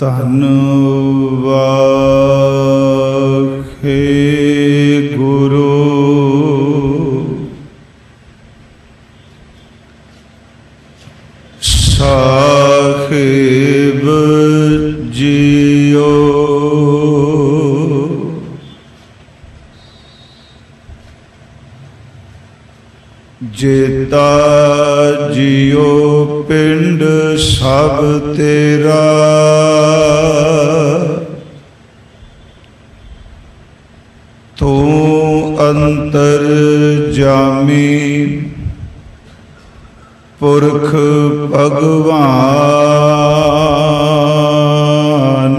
ਧੰਨ ਵਾਹਿਗੁਰੂ ਸਾਹਿਬ ਜੀਓ। ਜੇਤਾ ਜੀਓ ਪਿੰਡ ਸਭ ਤੇਰਾ, ਤੂੰ ਅੰਤਰ ਜਾਮੀ ਪੁਰਖ ਭਗਵਾਨ।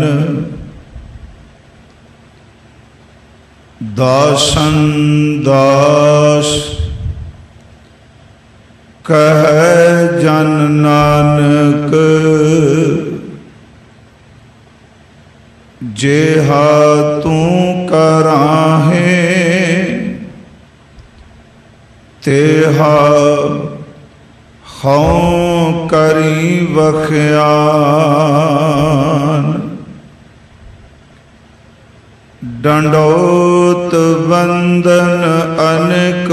ਦਾਸਨ ਦਾਸ ਕਹਿ ਜਨ ਨਾਨਕ, ਜਿਹਾ ਤੂੰ ਕਰਾਹੇ ਤੇਹਾ ਹਉ ਕਰੀ ਵਖਿਆਨ। ਡੰਡੋਤ ਬੰਦਨ ਅਨੇਕ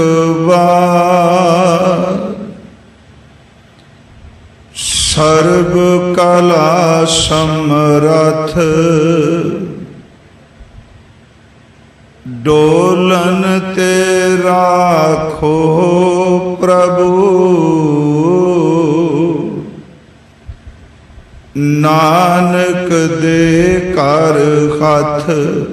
ਵਾਰ, ਸਰਬ ਕਲਾ ਸਮਰਥ ਡੋਲਨ ਤੇ ਰਾਖੋ ਪ੍ਰਭੂ। ਨਾਨਕ ਦੇ ਘਰ ਹੱਥ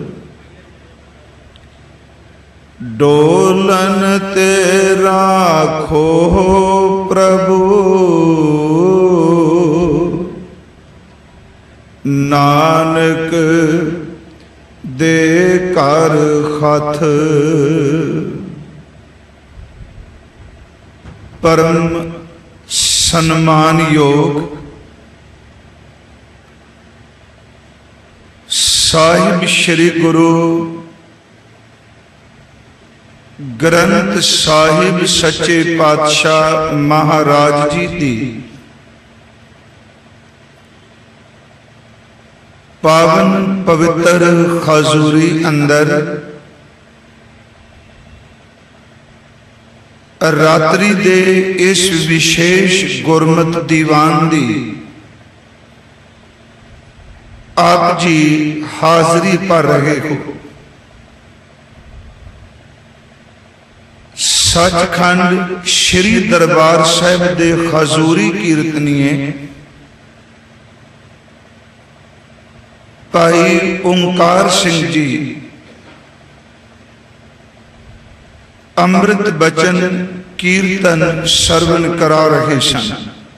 ਡੋਲਨ ਤੇ ਰਾਖੋ ਪ੍ਰਭੂ। ਨਾਨਕ ਦੇ ਘਰ ਹੱਥ। ਪਰਮ ਸਨਮਾਨਯੋਗ ਸਾਹਿਬ ਸ੍ਰੀ ਗੁਰੂ ਗ੍ਰੰਥ ਸਾਹਿਬ ਸੱਚੇ ਪਾਤਸ਼ਾਹ ਮਹਾਰਾਜ ਜੀ ਦੀ ਪਾਵਨ ਪਵਿੱਤਰ ਹਜ਼ੂਰੀ ਅੰਦਰ ਰਾਤਰੀ ਦੇ ਇਸ ਵਿਸ਼ੇਸ਼ ਗੁਰਮਤਿ ਦੀਵਾਨ ਦੀ ਆਪ ਜੀ ਹਾਜ਼ਰੀ ਭਰ ਰਹੇ ਹੋ। ਸੱਚਖੰਡ ਸ੍ਰੀ ਦਰਬਾਰ ਸਾਹਿਬ ਦੇ ਹਜ਼ੂਰੀ ਕੀਰਤਨੀਏ ਭਾਈ ਓਂਕਾਰ ਸਿੰਘ ਜੀ ਅੰਮ੍ਰਿਤ ਬਚਨ ਕੀਰਤਨ ਸਰਵਨ ਕਰਾ ਰਹੇ ਸਨ।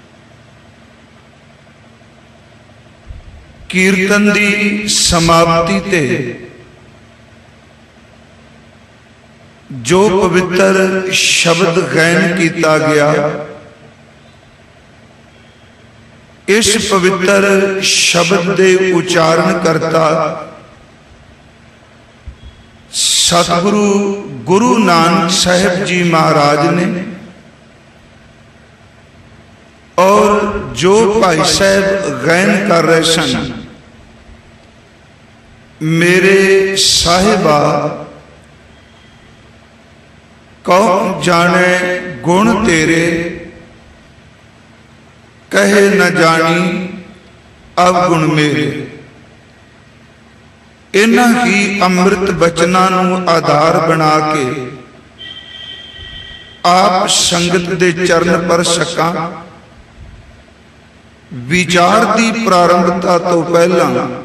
ਕੀਰਤਨ ਦੀ ਸਮਾਪਤੀ ਤੇ ਜੋ ਪਵਿੱਤਰ ਸ਼ਬਦ ਗਾਇਨ ਕੀਤਾ ਗਿਆ, ਇਸ ਪਵਿੱਤਰ ਸ਼ਬਦ ਦੇ ਉਚਾਰਨ ਕਰਤਾ ਸਤਿਗੁਰੂ ਗੁਰੂ ਨਾਨਕ ਸਾਹਿਬ ਜੀ ਮਹਾਰਾਜ ਨੇ, ਔਰ ਜੋ ਭਾਈ ਸਾਹਿਬ ਗਾਇਨ ਕਰ ਰਹੇ ਸਨ, ਮੇਰੇ ਸਾਹਿਬਾ ਕੌਣ ਜਾਣੇ ਗੁਣ ਤੇਰੇ, ਕਹੇ ਨ ਜਾਣੀ ਅਵਗੁਣ ਮੇਰੇ। ਇਹਨਾਂ ਹੀ ਅੰਮ੍ਰਿਤ ਬਚਨਾਂ ਨੂੰ ਆਧਾਰ ਬਣਾ ਕੇ ਆਪ ਸੰਗਤ ਦੇ ਚਰਨ ਪਰ ਸਕਾਂ। ਵਿਚਾਰ ਦੀ ਪ੍ਰਾਰੰਭਤਾ ਤੋਂ ਪਹਿਲਾਂ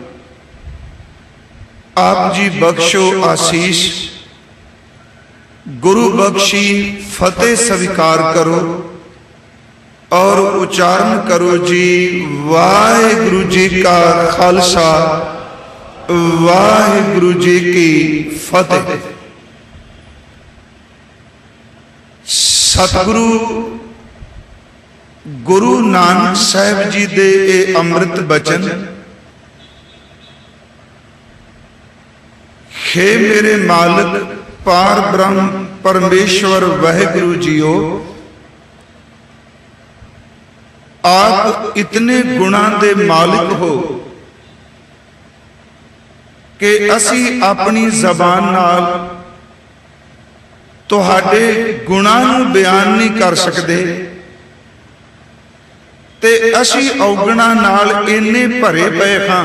ਆਪ ਜੀ ਬਖਸ਼ੋ ਆਸੀਸ, गुरु बख्शी फतेह स्वीकार करो और उच्चारण करो जी वाहिगुरु जी का खालसा वाहिगुरु जी की फतेह। सतगुरु गुरु नानक साहिब जी दे अमृत बचन, हे मेरे मालिक पार ब्रह्म परमेश्वर वाहिगुरु जीओ, आप इतने गुणा दे मालिक हो कि असी अपनी जबान नाल तुहाडे गुणां नूं बयान नहीं कर सकते, ते असी औगणां नाल इन्ने भरे पे हां,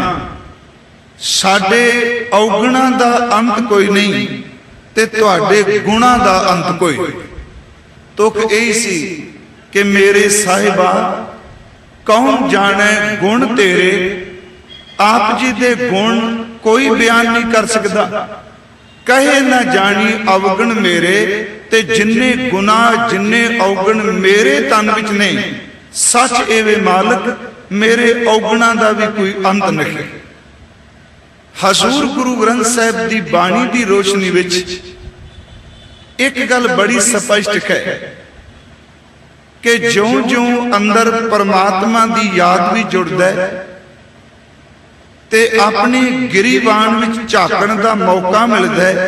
साडे औगणां दा अंत कोई नहीं ते तुहाडे गुणां दा अंत कोई। तुक यही सी कि मेरे साहिबा कौन जाने गुण तेरे, आप जी दे गुण कोई बयान नहीं कर सकता। कहे ना जानी अवगण मेरे, ते जिन्ने गुनाह जिन्ने अवगण मेरे तन विच ने, सच एवे मालिक मेरे अवगणा दा भी कोई अंत नहीं। हजूर गुरु ग्रंथ साहिब दी बाणी दी रोशनी विच एक गल बड़ी स्पष्ट है कि ज्यों ज्यों अंदर परमात्मा दी याद भी जुड़दा है ते अपने गिरीवान विच झाकण दा मौका मिलदा है,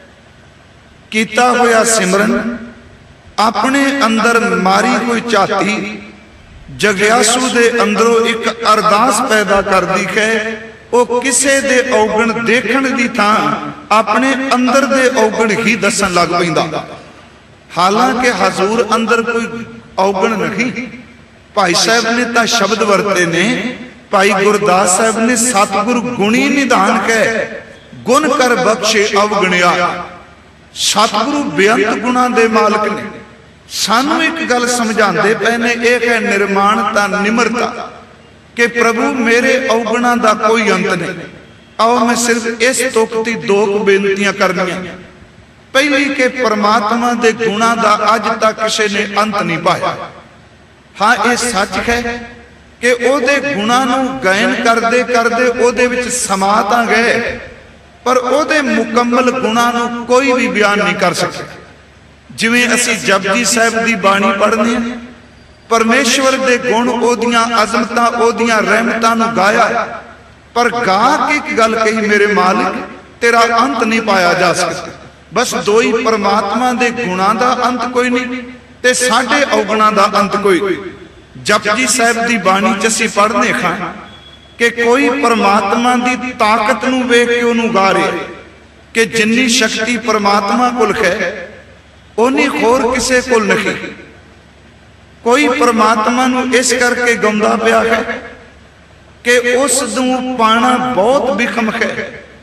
कीता होया सिमरन अपने अंदर मारी कोई झाती जग्यासू दे अंदरों एक अरदास पैदा कर दी है। वो किसे दे औगण देखण दी थां अपने अंदर दे औगण ही दसन लग पैंदा। हालांकि हजूर अंदर कोई औगण नहीं। भाई साहब ने तां शब्द वरते ने, भाई गुरदास साहब ने सतगुरु गुणी निधान कह गुण कर बख्शे अवगणिया। सतगुरु बेअंत गुणा दे मालिक ने। सानू एक गल समझाते पे ने, एक है निर्माणता निमरता कि प्रभु मेरे अवगुणा दा कोई अंत नहीं। आओ मैं सिर्फ इस तुकती दो बेनतियां करनियां। पहली कि परमात्मा दे गुणा दा अज तक किसी ने अंत नहीं पाया। हाँ ये सच है कि ओदे गुणा नूं गायन करदे करदे ओदे विच समा तां गए, पर ओदे मुकम्मल गुणा नूं कोई भी बयान नहीं कर सके। जिवें असीं जपजी साहिब दी बाणी पढ़दे हां, परमेश्वर दे गुण ओदियां अजमतां ओदियां रहमतां नूं गाया, पर गा के एक गल कही, मेरे मालिक तेरा अंत नहीं पाया जा सकता। बस दो ही परमात्मा दे गुणां दा अंत कोई नहीं ते साडे अवगुणां दा अंत कोई। जपजी साहिब दी बाणी च असीं पढ़दे हां कि कोई परमात्मा दी ताकत नूं वेख के उहनूं गा रहे कि जिन्नी शक्ति परमात्मा कोल है उन्नी होर किसे कोल नहीं। कोई परमात्मा नूं इस करके गाउंदा पिया है कि उस नूं पाना बहुत विखम है।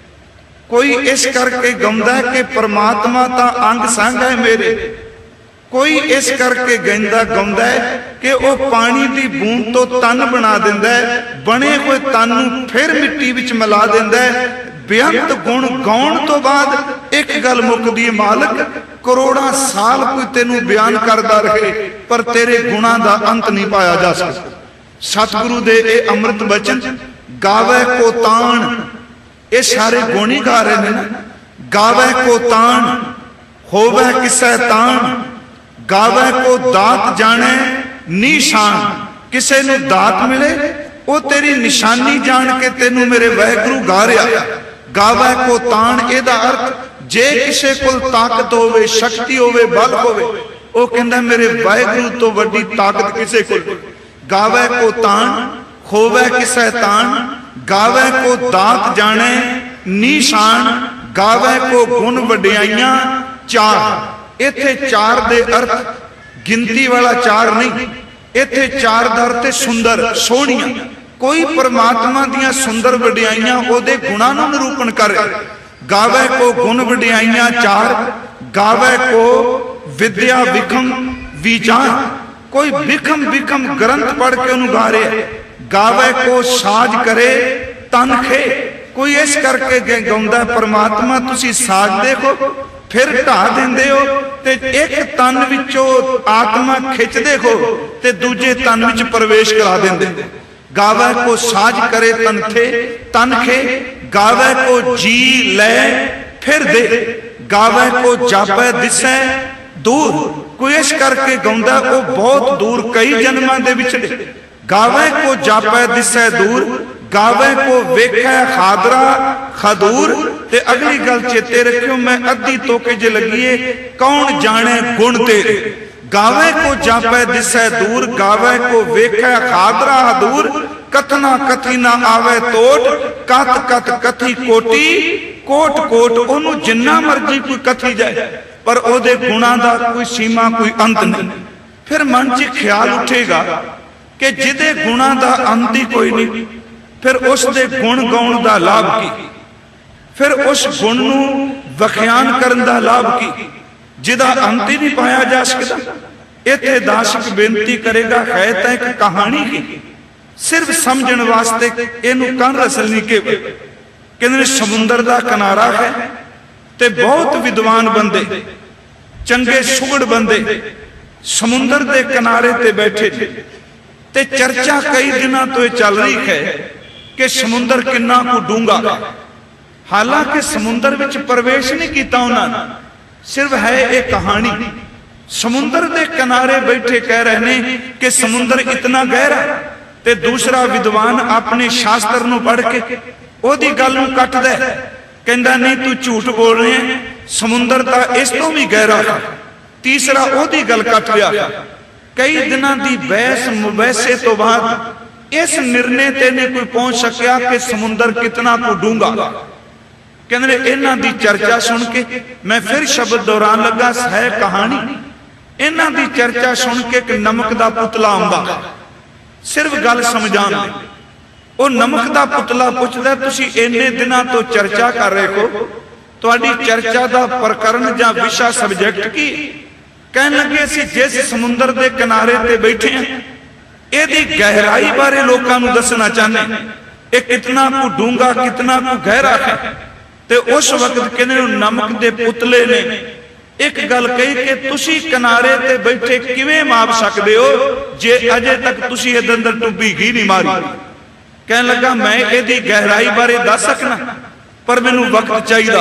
कोई इस करके गाउंदा है कि परमात्मा तां अंग संग है मेरे। कोई इस करके गाइंदा गाउंदा है कि वह पानी की बूंद तो तन बना दिंदा है, बने हुए तन नूं फिर मिट्टी विच मिला दिंदा है। बेअंत गुण गाउण तो बाद एक गल मुकदी है, मालिक करोड़ां साल कोई तेनू बयान करदा रहे पर तेरे गुणां दा अंत नहीं पाया जा सकता। सतगुरु दे ए अमृत बचन गावे को ताण, ये सारे गुण ही गा रहे हैं। गावे को ताण होवे किसै ताण, गावे को दात जाने निशान। किसे नूं दात मिले वो तेरी निशानी जान के तेनू मेरे वाहिगुरू गा रहा। गावे को ताण एदा अर्थ जे किसे कोल ताकत होवे, शक्ति होवे, बल होवे, वो कहंदा मेरे वाहिगुरू तो वड्डी ताकत किसे कोल। गावे को ताण होवे किसै ताण, गावे को दात जाने निशान, गावे को गुण वडियाइयां चार। इत्थे चार दे अर्थ गिनती वाला चार नहीं, इत्थे चार दा अर्थ सुंदर सोहणियां। कोई परमात्मा दियां सुंदर वडियाइयां ओदे गुणां नूं निरूपण करे। गावे को गुण वडियाइयां चार, गावे को विद्या विखम विचार। कोई विखम विखम ग्रंथ पढ़ के उन्होंने गा रहे। गावे को साज करे तन खे। कोई इस करके गाउंदा परमात्मा तुसी साज देखो फिर ढा देंदे हो ते एक तन विचों आत्मा खिच देखो ते दूजे तन विच प्रवेश करा देंदे। गावे को साज करे तन खे, गावे को जी ले फिर दे, गावे को जापे दिसे दूर। कोई इस करके गाउंदा वो बहुत दूर कई जन्मां दे विचले। गावे को जापे दिसे दूर, गावे को वेखे खादरा खदूर। ते अगली गल चेते रखियो, मैं अद्धी तोके ज लगिए कौन जाने गुण तेरे। गावे को जापे दिसे दूर, गावे को वेखे खादरा हदूर। कथना कथी ना आवे तोट, कत कत कथी कोटी कोट कोट, ओनू जिन्ना मर्जी कोई कथी जाए पर ओदे गुणां दा कोई सीमा कोई अंत नहीं। फिर मन च ख्याल उठेगा कि जिदे गुणां दा अंत ही कोई नहीं, फिर उस दे गुण गाउण दा लाभ की, फिर उस गुण नू वख्यान करन दा लाभ की जिदा अंत ही नहीं पाया जा सकता। इत्थे दाशक बेनती करेगा है तां एक कहानी की, सिर्फ समझण वास्ते इनू कन रसल नहीं के कहंदे समुंदर दा किनारा है ते बहुत विद्वान बंदे चंगे सुगड़ बंदे समुंदर दे किनारे ते बैठे ते चर्चा कई दिनों तो चल रही है कि समुंदर कितना को डूंगा। हालांकि समुंदर विच प्रवेश नहीं किया उन्होंने, सिर्फ है एक कहानी। समुंदर दे किनारे बैठे कह रहे हैं कि समुंदर इतना गहरा, ते दूसरा विद्वान अपने शास्त्र नूं पढ़ के ओदी गल नूं कट दे, कहंदा नहीं तू झूठ बोल रहे हैं, समुंदर तां इस तों भी गहरा है। तीसरा ओदी गल कट लिया। कई दिनों की बहस मुबैसे तो बाद इस निर्णय ते नहीं कोई पहुंच सकिया कि समुंदर कितना को डूंगा। कहंदे इन्हां दी चर्चा सुन के मैं फिर शब्द दोहरान लगा, है कहानी। इन्हां दी चर्चा सुन के कि नमक दा पुतला आंदा, सिर्फ गल समझाण लई ਉਹ नमक का पुतला पुछदा तुसी इन्ने दिनों तो चर्चा कर रहे हो, तुहाडी चर्चा का प्रकरण या विषा सबजैक्ट की? कहन लगे असीं जिस समुंदर के किनारे ते बैठे हैं इहदी गहराई बारे लोकां नूं दसना चाहते, ये कितना को डूंगा कितना को गहरा है। ते उस वक्त कहंदे नमक के पुतले ने एक गल कही कि तुसी किनारे ते बैठे किवें माप सकदे हो जे अजे तक तुसी इहदे अंदर डुब्बी ही नहीं मारी। कहन लगा मैं इहदी गहराई बारे दस सकना पर मैनू वक्त चाहिए।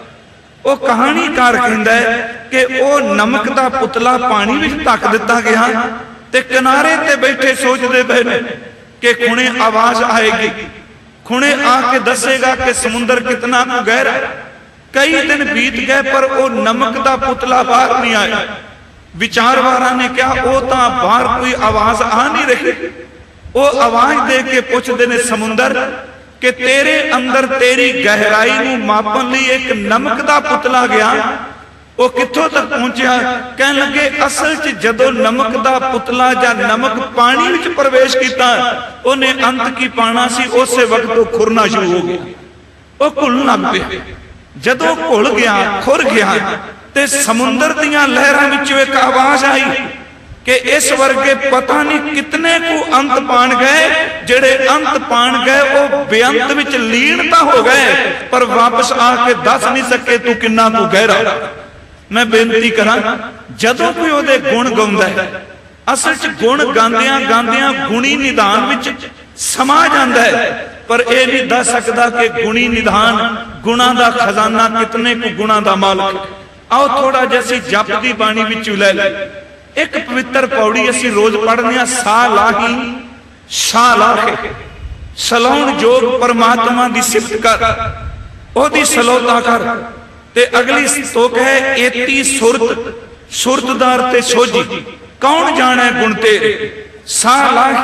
वो कहानीकार कहंदा है कि वो नमक का पुतला पानी विच ढक दिता गया ते किनारे ते बैठे सोचते पे ने कि खुणे आवाज आएगी, खुणे आके दसेगा कि समुंदर कितना गहरा। कई दिन बीत गए पर वो नमक का पुतला बाहर नहीं आया। विचारवारा ने कहा वो तो बाहर कोई आवाज आ नहीं रही। वो आवाज दे के पूछते ने समुंदर कि तेरे अंदर तेरी गहराई नूं मापन लई एक नमक का पुतला गया, वो कित्थों तक पहुंचा? कहन लगे असल च जदों नमक का पुतला या नमक पानी विच प्रवेश किया उन्हें अंत की पाना सी, उस वक्त वो खुरना शुरू हो गया, वो घुलण लग पिया। जदों घुल गया खुर गया ते समुंदर दीयां लहरां विचों एक आवाज आई कि इस वर्गे पता नहीं कितने को अंत पाण गए, जेड़े अंत पाण गए वो बेअंत विच लीन तां हो गए पर वापस आके दस नहीं सके तू किन्ना को गहरा। मैं बेनती करा जदों कोई ओदे गुण गाउंदा है, असल च गुण गांदियां गांदियां गुणी निधान विच समा जांदा है, पर यह नहीं दस सकता कि गुणी निधान गुणा दा खजाना कितने को गुणा दा मालक। आओ थोड़ा जैसी जप दी बाणी विचों ले ले एक पवित्र पौड़ी असी रोज पढ़ने आ, सा लाही सा लाहे सलाउण जोग परमात्मा दी सिफत कर, ओदी सलोता कर। ते अगली स्तोक है एती सुरत सुरतदार ते सोजी कौन जाने गुण तेरे। सा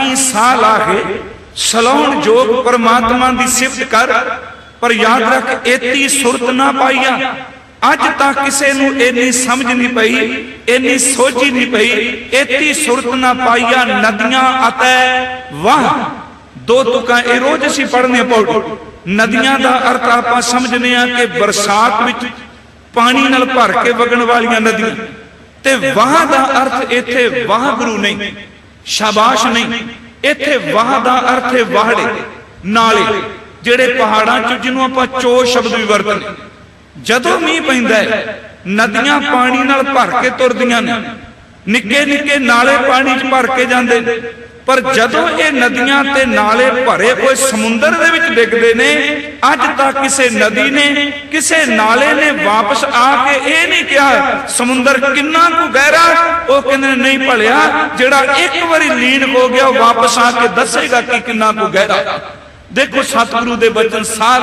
लाहे सलाउण जोग परमात्मा दी सिफत कर, पर याद रख एती सुरत ना पाईया। अज तक किसी नूं इन्नी समझ नहीं पई, इन्नी सोची नहीं पई, एती सुरत ना पाईया नदियां अते वाह। दो तुकां ए रोज असीं पढ़ने पौड़ी। नदियां दा अर्थ आपां समझने आ कि बरसात विच पानी नाल भर के वगण वालियां नदियां, ते वाह दा अर्थ इत्थे वाह गुरु नहीं, शाबाश नहीं, इत्थे वाह दा अर्थ है वाहड़े नाले जेड़े पहाड़ां च जिन्हों आपां चो शब्द भी वरतने। जदों मीह पैंदा है नदियां पानी नाल भर के तुरदियां ने, निक्के निक्के नाले पानी च भर के जांदे ने, पर जदों ये नदियां ते नाले भरे हुए समुंदर दे विच डिगदे ने, अज तक किसी नदी ने किसी नाले ने वापस आके ये नहीं कहा समुंदर किन्ना को गहरा। वो कहंदे नहीं भलिया जिहड़ा एक बारी लीन हो गया वापस आके दसेगा कि किन्ना को गहरा। देखो सतगुरु दे बचन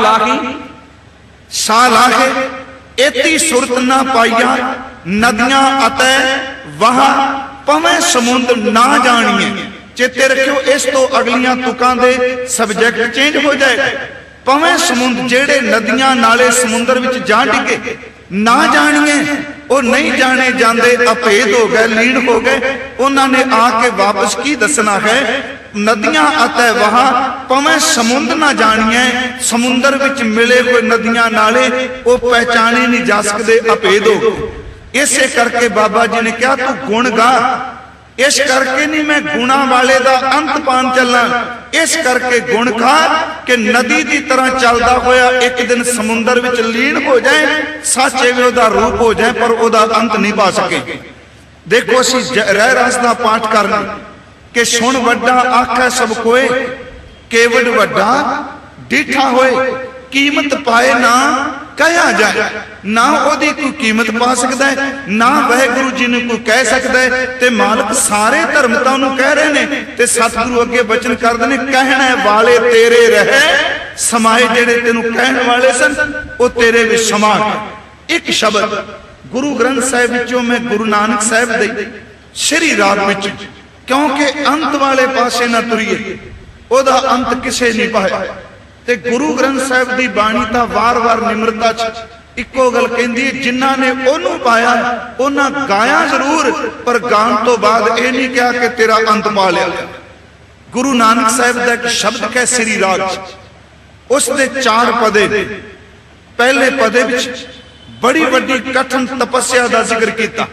सा लाहे एती सुरत ना पाईया नदियां अते वाह पवें समुंदर ना जानिए। चेते रखियो इस तो अगलियां तुकां दे सबजैक्ट चेंज हो जाएगा। पवें समुंद जेड़े नदियां नाले समुंदर विच जा डिगे ना जानिए वो नहीं जाने जाते अभेद हो गए लीन हो गए। उन्होंने आके वापस की दसना है नदियां अतै वहा पवें समुंद ना जानिए समुंदर विच मिले कोई नदियां नाले वो पहचाने नहीं जा सकते अभेद हो गए। इसे करके बाबा जी ने कहा तू गुण गा इस करके नहीं मैं गुणा वाले दा अंत पान चलना इस करके गुण खा कि नदी की तरह चलता होया एक दिन समुंदर विच लीन हो जाए सच एवं ओदा रूप हो जाए पर ओदा अंत नहीं पा सके। देखो असी रह रस का पाठ करना कि सुन वड्डा आखै सब कोय केवड़ वड्डा डिठा होए कीमत पाए ना कहा जाए ना ओदी कोई कीमत पा सकता है ना वाहिगुरु जी ने कोई कह सकता है। ते मालक सारे धर्म तो उन्होंने कह रहे हैं ते सतगुरु अगे वचन करते हैं कहने वाले तेरे रहे समाए जेड़े तेनू कहने वाले सन वो तेरे विच समा। एक शब्द गुरु ग्रंथ साहिब विचों मैं गुरु नानक साहिब दे श्री राग विच क्योंकि अंत वाले पासे ना तुरीए ओदा अंत किसे नहीं पाया। ते गुरु ग्रंथ साहिब की बाणी तो वार वार निमरता च इको गल कहती है जिन्हों ने ओनू पाया उन्हें गाया जरूर पर गान तो बाद यह नहीं कहा कि तेरा अंत पा लिया। गुरु नानक साहिब का एक शब्द कह श्री राग उसके 4 पदे पहले पदे विच बड़ी वड्डी कठिन तपस्या का जिक्र किया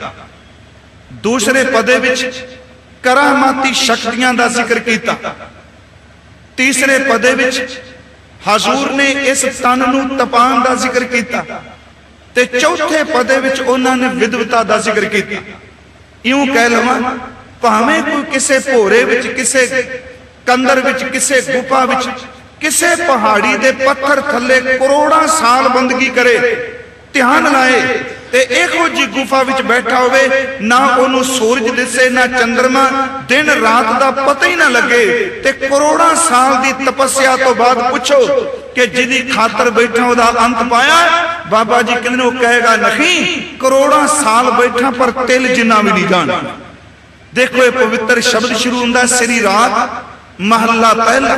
दूसरे पदे विच करामाती शक्तियां का जिक्र किया तीसरे पदे विच हजूर ने इस तन नूं तपान का जिक्र किया ते चौथे पदे विच उन्होंने विद्वता का जिक्र किया। यूं कह लवां भावें कोई किसे भोरे विच किसे कंदर विच किसे गुफा विच किसे पहाड़ी दे पत्थर थले करोड़ां साल बंदगी करे ध्यान लाए ते इहो जी गुफा विच बैठा होवे ना ओनू सूरज दिसे ना चंद्रमा दिन रात दा पता ही ना लगे ते करोड़ां साल दी तपस्या तो बाद पूछो कि जिदी खातर बैठा ओदा अंत पाया बाबा जी कहंदे वो कहेगा नहीं करोड़ां साल बैठा पर तिल जिन्ना भी नहीं जाना। देखो ये पवित्र शब्द शुरू हुंदा श्री राग महला पहला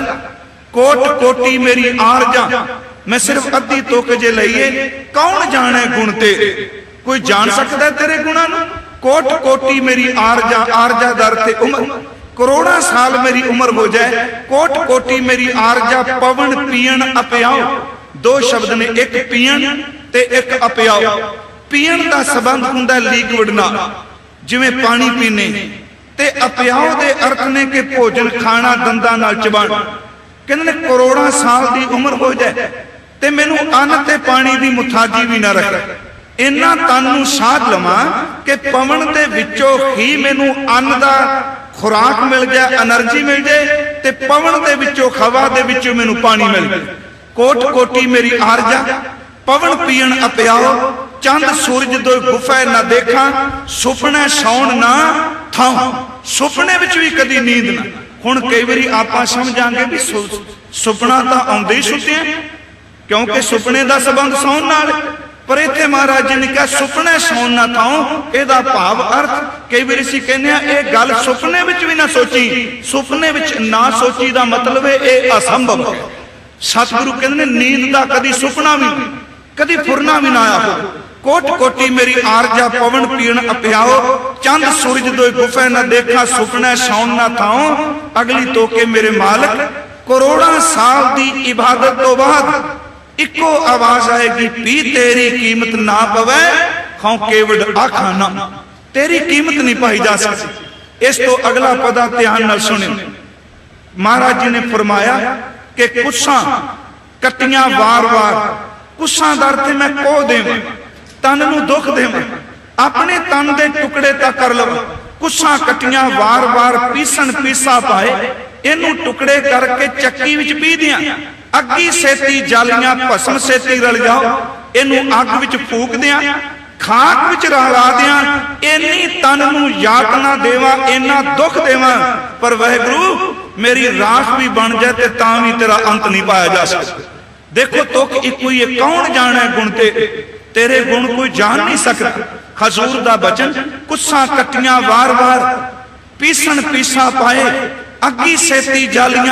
कोट कोटी मेरी आरजा मैं सिर्फ अद्धी तुक जे लईए कौन जाने गुण तेरे कोई जान सकता है तेरे गुणा नूं। कोट कोटी मेरी आरजा आरजा दर ते उम्र करोड़ा साल मेरी उम्र हो जाए कोट कोटी मेरी आरजा पवन पीण अपियाओ दो शब्द ने एक पीण ते एक अपियाओ। पीण का संबंध हुंदा लिक्विड नाल जिवें पानी पीने ते अपियाओ दे अर्थ ने कि भोजन खाना दंदां नाल चबाण। कहंदे ने करोड़ा साल दी उम्र हो जाए ते मैनू अन्न ते पानी दी मुथाजी भी ना रखे इन्ना तन नूं साध लवां कि पवन दे विचों ही मैनू अन्न दा खुराक मिल जाए एनर्जी मिल जाए ते पवन दे विचों हवा दे विचों मैनू पानी मिल जाए। कोट कोटी मेरी आरजा पवन पीण अपियाओ चंद सूरज दो गुफा ना देखा सुपने सौण ना थां सुपने विच भी कदी नींद ना। हुण कई बारी आपां समझांगे भी सुपना तां आउंदे ही सुते क्योंकि सुपने का संबंध सौन नाल पर इत्थे महाराज जी ने कहा सुपने सौन ना थाओ इहदा भाव अर्थ कई बार असीं कहने ये गल सुपने विच भी ना सोची सुपने विच ना सोची दा मतलब है ये असंभव है। सतगुरु कहंदे ने नींद दा कदी सुपना भी कदी फुरना भी ना आया हो। कोट कोटी मेरी आरजा पवन पीण अपियाओ चंद सूरज दो गुफा ना देखा सुपने सौन ना थाओ अगली तो के मेरे मालिक करोड़ा साल दी इबादत तो बाद इको आवाज आएगी पी तेरी कीमत ना पवे खाओ केवड़ आखा ना तेरी कीमत नहीं पाई जा सकती। इस तो अगला पदा ध्यान नाल सुनियो महाराज जी ने फरमाया कि कुछां कट्टियां वार वार कुछां दा अर्थ मैं को देवां तन नूं दुख देवां अपने तन दे टुकड़े तक कर लवां कुछां कट्टियां वार वार पीसन पीसा पाए इनू टुकड़े करके चक्की विच पी दियां अग्गी सेती जालियां भस्म सेती रल जाओ इनू अग विच फूक दियां खाक विच रला दियां इन्नी तन नूं यातना देवा इन्ना दुख देवा पर वाहिगुरू मेरी राख भी बन जाए ते तां भी तेरा अंत नहीं पाया जा सकता। देखो तुक इको ही कौन जाने गुण तेरे गुण कोई जान नहीं सकता। हजूर दा बचन कुछां कट्टियां वार वार पीसन पीसा पाए अग्गी सेती जालियां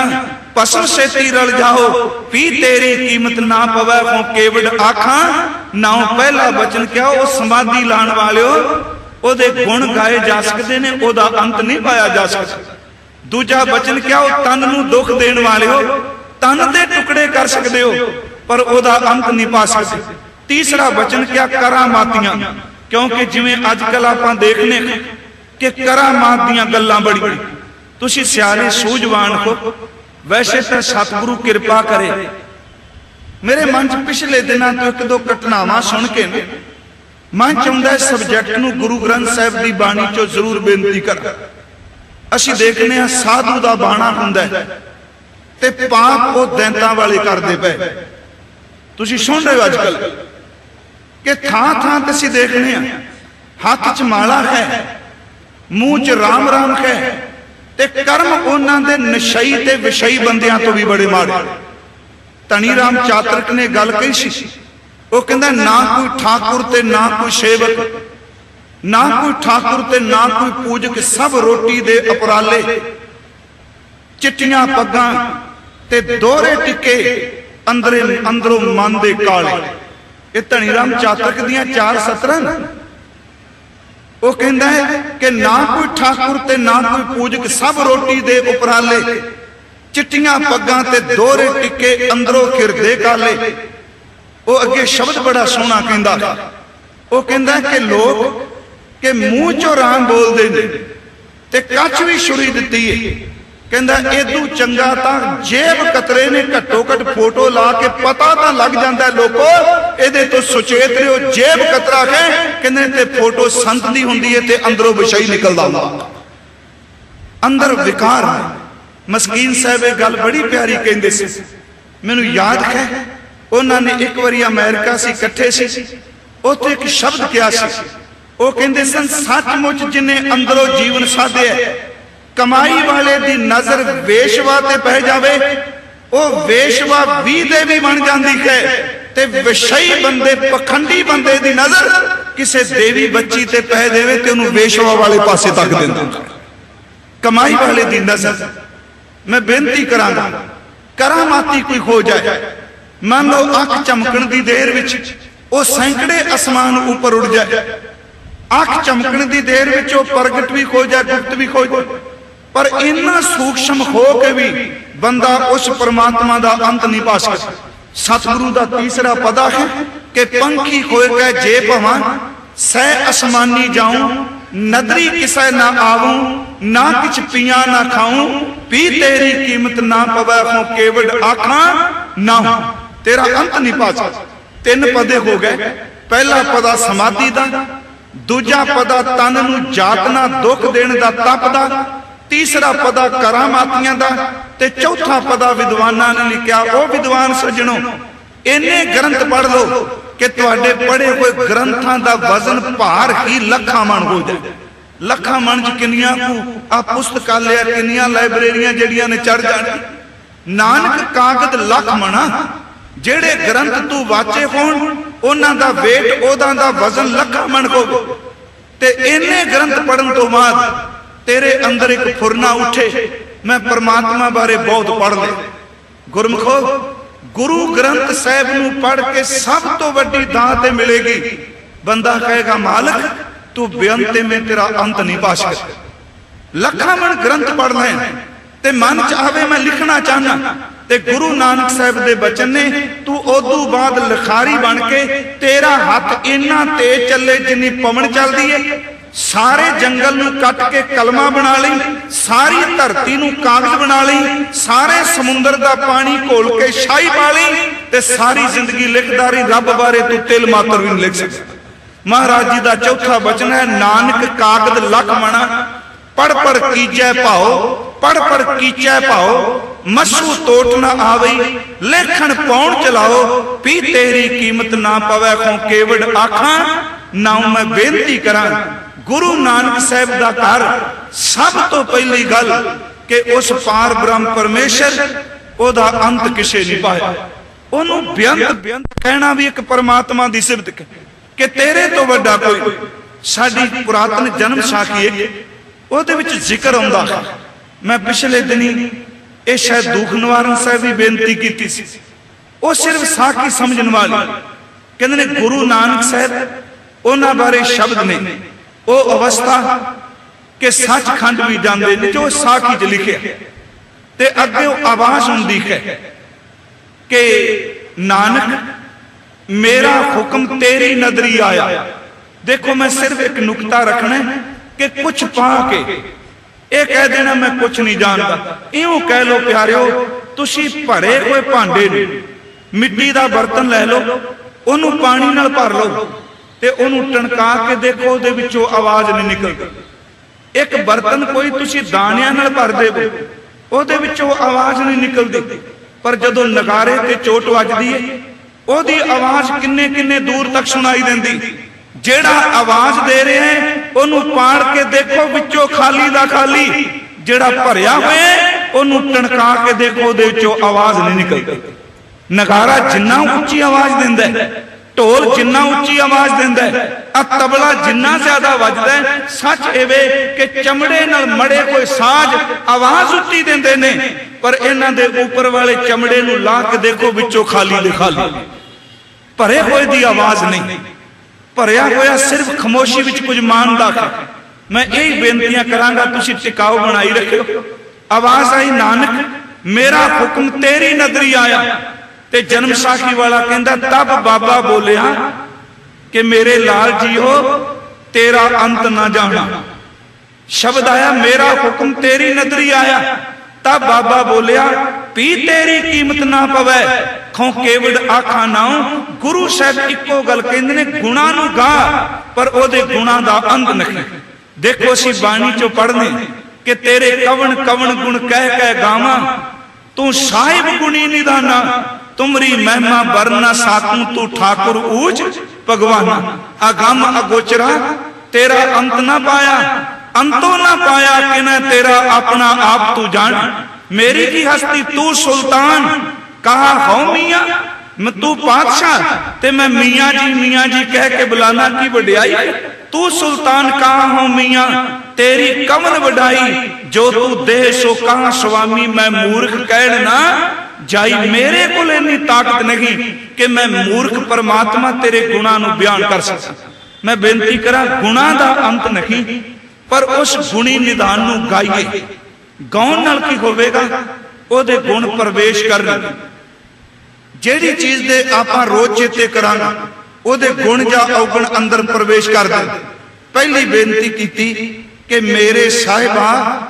भस्म सेती रल जाओ, पी तेरी कीमत ना पवै को केवड़ आखां। नाउ पहला वचन क्या, वो समाधि लाण वालिओ ओदे गुण गाए जा सकते ने, ओदा अंत नहीं पाया जा सकता। दूजा वचन क्या, वो तन नूं दुख देण वालिओ तन दे टुकड़े कर सकते हो पर ओदा अंत नहीं पा सकते। तीसरा वचन क्या, करामातियां, क्योंकि जिवें अजकल आपां देखने कि करामात दीयां गल्लां बड़ी, तुसीं सियाणे सूझवान हो। वैसे तो सतगुरु कृपा करे, मेरे मन च पिछले दिनों तो एक दो घटनावां सुन के मन चाहुंदा सबजैक्ट नूं गुरु ग्रंथ साहिब की बाणी चो जरूर बेनती करा। असीं देखने हां साधु दा बाणा हुंदा है ते पाप वो दैंतां वाले करदे पए। तुसीं सुन रहे हो अजकल कि थां थां ते असीं देखने हां हत्थ च माला है, मूँह च राम राम है, ते कर्म उन्हां दे नशई ते विषई बंदियां तो भी बड़े माड़े। धनी राम चातरक ने गल कही सी, वो कहंदा ना कोई ठाकुर ते ना कोई सेवक, ना कोई ठाकुर ते ना कोई पूजक, सब रोटी दे अपराले, चिट्टियां पग्गां ते दोहरे टिके, अंदरों मन दे काले। ये धनी राम चातरक दियां 4 सतरां। वो कहता है कि ना कोई ठाकुर ते ना कोई पूजक, सब रोटी दे उपराले, चिट्टियां पग्गां ते दोहरे टिके, अंदरों खिरदे काले। वो अगे शब्द बड़ा सोहना कहंदा, वो कहंदा कि लोग के मूँह चो राम बोलते हैं ते कच भी छुरी दिती है। कहंदा इदू चंगा तां जेब कतरे ने घट्टो घट फोटो ला के पता तां लग जांदा लोको इहदे तो सुचेत रहो। जेब कतरा है कहंदे ते फोटो संत दी हुंदी है ते अंदरों विषय निकलदा हुंदा, अंदर विकार है। मस्कीन साहब ये गल बड़ी प्यारी कहंदे सी, मैनूं याद है उन्होंने एक बारी अमेरिका से इकट्ठे सी, उत्थे एक शब्द किया सी, वो कहंदे सन सचमुच जिन्हें अंदरों जीवन साधे कमाई वाले दी नजर वेशवा ते पै जावे, वो वेशवा भी दे भी बन जाती है, ते विषयी बंदे पखंडी बंदे दी नजर किसे देवी बच्ची ते पै देवे ते उन्होंने वेशवा वाले पासे तक देंदा। कमाई वाले दी नजर, मैं बेनती करांगा करामाती कोई हो जाए, मान लो अख चमकण दी देर विच वो सैकड़े आसमान ऊपर उड़ जाए, अख चमकण दी देर विच वो प्रगट भी हो जाए, गुप्त भी हो जाए, पर इन्ना सूक्ष्म हो के भी बंदा उस परमात्मा दा अंत नहीं पा सकता। सतगुरु दा तीसरा पदा है कि पंखी खोए के जे भवां सह आसमानी जाऊं, नदरी किसे ना आऊं, ना किछ पिया ना खाऊं, पी तेरी कीमत ना पवै को केवड़ आखां ना, तेरा अंत नहीं पा सकता। 3 पदे हो गए, पहला पदा समाधि दा, दूजा पदा तन नूं जातना दुख देण दा तप दा, तीसरा पदा करामातियां दा, ते चौथा पदा विद्वानां ने लिखिया। ओ विद्वान सज्जणों, इन्ने ग्रंथ पढ़ लो कि तुहाडे पढ़े हुए ग्रंथां दा वजन भार ही लखां मन हो जाए। लखां मन च किन्नियां आ पुस्तकालय, किन्नियां लाइब्रेरियां जड़ियां ने चढ़ जाण। नानक कागद लख मना, जेड़े ग्रंथ तू वाचे होण उन्हां दा वेट, ओदां दा वजन लखां मन होवे। ते इन्ने ग्रंथ पढ़न तो बाद तेरे अंदर एक फुरना उठे, मैं परमात्मा बारे बहुत पढ़ ले। गुरमुखो, गुरु ग्रंथ साहिब नूं पढ़ के सब तो वड्डी दात मिलेगी। बंदा कहेगा मालिक तू बेअंत में तेरा अंत नहीं पा सकता। लखां मन ग्रंथ पढ़ लें ते मन च आवे मैं लिखना चाहना, ते गुरु नानक साहिब दे बचन ने तू उदों बाद लिखारी बन के तेरा हाथ इन्ना तेज चले जिन्नी पवन चलदी है, सारे जंगल नूं कट के कलमा बना ली, सारी धरती नूं कागज बना ली, सारे समुंदर दा पानी घोल के शाही पा ली, ते सारी जिंदगी लिखदा रही, रब बारे तू तिल मात्र भी नहीं लिख सकता। महाराज जी दा चौथा वचन है, नानक कागद लख मना, पढ़ पढ़ कीजै भाओ, पढ़ पढ़ कीचै भाओ, मसू तोट ना आवई, लेखन पौण चलाओ, पी तेरी कीमत ना पवै को केवड़ आखां ना। मैं बेनती करा गुरु नानक साहिब दा घर सब तो पहली गल कि उस पार ब्रह्म परमेश्वर ओदा अंत किसे नहीं पाया। ओनू बेअंत बेअंत कहना भी एक परमात्मा दी सिफत कि तेरे तो वड्डा कोई। साडी पुरातन जन्म साखी है ओदे विच जिक्र आउंदा है। मैं पिछले दिनी ਇਹ ਸ਼ਾਇਦ ਦੁੱਖ ਨਿਵਾਰਨ ਸਾਹਿਬ ਵੀ ਬੇਨਤੀ ਕੀਤੀ ਸੀ। ਉਹ ਸਿਰਫ ਸਾਖੀ ਸਮਝਣ ਵਾਲੇ ਕਹਿੰਦੇ ਨੇ ਗੁਰੂ ਨਾਨਕ ਸਾਹਿਬ ਉਹਨਾਂ ਬਾਰੇ ਸ਼ਬਦ ਨੇ ਉਹ ਅਵਸਥਾ ਕਿ ਸੱਚਖੰਡ ਵੀ ਜਾਂਦੇ ਨੇ ਜੋ ਸਾਖੀ 'ਚ ਲਿਖਿਆ, ਤੇ ਅੱਗੇ ਉਹ ਆਵਾਜ਼ ਹੁੰਦੀ ਹੈ ਕਿ ਨਾਨਕ ਮੇਰਾ ਹੁਕਮ ਤੇਰੀ ਨਦਰੀ ਆਇਆ। ਦੇਖੋ ਮੈਂ ਸਿਰਫ ਇੱਕ ਨੁਕਤਾ ਰੱਖਣਾ ਕਿ ਕੁਛ ਪਾ ਕੇ ਇਹ ਕਹਿ ਦੇਣਾ ਮੈਂ ਕੁਛ ਨਹੀਂ ਜਾਣਦਾ। ਇਉਂ ਕਹਿ ਲੋ ਪਿਆਰਿਓ, ਤੁਸੀਂ ਭਰੇ ਹੋਏ ਭਾਂਡੇ ਨੇ, ਮਿੱਟੀ ਦਾ ਬਰਤਨ ਲੈ ਲਓ, ਉਹਨੂੰ ਪਾਣੀ ਨਾਲ ਭਰ ਲਓ ਤੇ ਉਹਨੂੰ ਟਣਕਾ ਕੇ ਦੇਖੋ ਉਹਦੇ ਵਿੱਚੋਂ ਆਵਾਜ਼ ਨਹੀਂ ਨਿਕਲਦੀ। ਇੱਕ ਬਰਤਨ ਕੋਈ ਤੁਸੀਂ ਦਾਣਿਆਂ ਨਾਲ ਭਰ ਦੇਵੋ, ਉਹਦੇ ਵਿੱਚੋਂ ਆਵਾਜ਼ ਨਹੀਂ ਨਿਕਲਦੀ। ਪਰ ਜਦੋਂ ਨਗਾਰੇ ਤੇ ਚੋਟ ਵੱਜਦੀ ਹੈ ਉਹਦੀ ਆਵਾਜ਼ ਕਿੰਨੇ ਕਿੰਨੇ ਦੂਰ ਤੱਕ ਸੁਣਾਈ ਦਿੰਦੀ। ਜਿਹੜਾ ਆਵਾਜ਼ ਦੇ ਰਿਹਾ ਹੈ ਉਹਨੂੰ ਪਾੜ ਕੇ ਦੇਖੋ, ਵਿੱਚੋਂ ਖਾਲੀ ਦਾ ਖਾਲੀ, ਜਿਹੜਾ ਭਰਿਆ ਹੋਇਆ ਉਹਨੂੰ ਟਣਕਾ ਕੇ ਦੇਖੋ ਉਹਦੇ ਵਿੱਚੋਂ ਆਵਾਜ਼ ਨਹੀਂ ਨਿਕਲਦੀ। ਨਗਾਰਾ ਜਿੰਨਾ ਉੱਚੀ ਆਵਾਜ਼ ਦਿੰਦਾ ਹੈ, ਢੋਲ ਜਿੰਨਾ ਉੱਚੀ ਆਵਾਜ਼ ਦਿੰਦਾ ਹੈ, ਆ ਤਬਲਾ ਜਿੰਨਾ ਜ਼ਿਆਦਾ ਵੱਜਦਾ ਹੈ, ਸੱਚ ਇਹਵੇ ਕਿ ਚਮੜੇ ਨਾਲ ਮੜੇ ਕੋਈ ਸਾਜ਼ ਆਵਾਜ਼ ਉੱਚੀ ਦਿੰਦੇ ਨੇ, ਪਰ ਇਹਨਾਂ ਦੇ ਉੱਪਰ ਵਾਲੇ ਚਮੜੇ ਨੂੰ ਲਾ ਕੇ ਦੇਖੋ ਵਿੱਚੋਂ ਖਾਲੀ ਦੇ ਖਾਲੀ, ਭਰੇ ਹੋਏ ਦੀ ਆਵਾਜ਼ ਨਹੀਂ। ਭਰਿਆ ਹੋਇਆ ਸਿਰਫ ਖਾਮੋਸ਼ੀ ਵਿੱਚ ਕੁਝ ਮਾਨਦਾ ਹੈ। ਮੈਂ ਇਹ ਬੇਨਤੀਆਂ ਕਰਾਂਗਾ ਤੁਸੀਂ ਟਿਕਾਊ ਬਣਾਈ ਰੱਖਿਓ। ਆਵਾਜ਼ ਆਈ ਨਾਨਕ ਮੇਰਾ ਹੁਕਮ ਤੇਰੀ ਨਦਰੀ ਆਇਆ, ਤੇ ਜਨਮ ਸਾਖੀ ਵਾਲਾ ਕਹਿੰਦਾ ਤਬ ਬਾਬਾ ਬੋਲਿਆ ਕਿ ਮੇਰੇ ਲਾਲ ਜੀਓ ਤੇਰਾ ਅੰਤ ਨਾ ਜਾਣਾ। ਸ਼ਬਦ ਆਇਆ ਮੇਰਾ ਹੁਕਮ ਤੇਰੀ ਨਦਰੀ ਆਇਆ, ਤਬ ਬਾਬਾ ਬੋਲਿਆ ਪੀ ਤੇਰੀ ਕੀਮਤ ਨਾ ਪਵੈ ਖੋਂ ਕੇਵੜ ਆਖਾਂ ਨਾਉ। ਗੁਰੂ ਸਾਹਿਬ ਇੱਕੋ ਗੱਲ ਕਹਿੰਦੇ ਨੇ, ਗੁਣਾ ਨੂੰ ਗਾ ਪਰ ਉਹਦੇ ਗੁਣਾ ਦਾ ਅੰਤ ਨਹੀਂ। ਦੇਖੋ ਅਸੀਂ ਬਾਣੀ ਚੋਂ ਪੜ੍ਹਨੇ ਕਿ ਤੇਰੇ ਕਵਣ ਕਵਣ ਗੁਣ ਕਹਿ ਕਹਿ ਗਾਵਾਂ, ਤੂੰ ਸਾਹਿਬ ਗੁਣੀ ਨਿਦਾਨਾ, ਤੁਮਰੀ ਮਹਿਮਾ ਬਰਨਾ ਸਾਕੂ, ਤੂੰ ਠਾਕੁਰ ਊਚ ਭਗਵਾਨਾ। ਅਗੰਮ ਅਗੋਚਰਾ ਤੇਰਾ ਅੰਤ ਨਾ ਪਾਇਆ, ਅੰਤੋਂ ਨਾ ਪਾਇਆ ਕਿ ਨਾ ਤੇਰਾ ਆਪਣਾ ਆਪ ਤੂੰ ਜਾਣ। ਮੇਰੀ ਕੀ ਹਸਤੀ ਤੂੰ ਸੁਲਤਾਨ, ਕਹਾ ਹੋ ਮੀਆਂ ਮੈਂ ਤੂੰ ਪਾਤਸ਼ਾਹ, ਤੇ ਮੈਂ ਮੀਆਂ ਜੀ ਕਹਿ ਕੇ ਬੁਲਾਣਾ ਕੀ ਵਡਿਆਈ। ਤੂੰ ਸੁਲਤਾਨ ਕਹਾ ਹੋ ਮੀਆਂ, ਤੇਰੀ ਕਵਨ ਵਡਾਈ, ਜੋ ਤੂੰ ਦੇ ਸੋ ਕਹਾ ਸੁਆਮੀ, ਮੈਂ ਮੂਰਖ ਕਹਿਣ ਨਾ ਜਾਈ। ਮੇਰੇ ਕੋਲ ਇੰਨੀ ਤਾਕਤ ਨਹੀਂ ਕਿ ਮੈਂ ਮੂਰਖ ਪਰਮਾਤਮਾ ਤੇਰੇ ਗੁਣਾ ਨੂੰ ਬਿਆਨ ਕਰ ਸਕਾਂ। ਮੈਂ ਬੇਨਤੀ ਕਰਾਂ ਗੁਣਾ ਦਾ ਅੰਤ ਨਹੀਂ, ਪਰ ਉਸ ਗੁਣੀ ਨਿਧਾਨ ਨੂੰ ਗਾਈਏ। ਗਾਉਣ ਨਾਲ ਕੀ ਹੋਵੇਗਾ, ਉਹਦੇ ਗੁਣ ਪ੍ਰਵੇਸ਼ ਕਰਨ। ਜਿਹੜੀ ਚੀਜ਼ ਦੇ ਆਪਾਂ ਰੋਜ਼ ਚੇਤੇ ਕਰਾਂਗੇ ਉਹਦੇ ਗੁਣ ਜਾਂ ਔਗਣ ਅੰਦਰ ਪ੍ਰਵੇਸ਼ ਕਰ ਦੇਣ। ਪਹਿਲੀ ਬੇਨਤੀ ਕੀਤੀ ਕਿ ਮੇਰੇ ਸਾਹਿਬਾ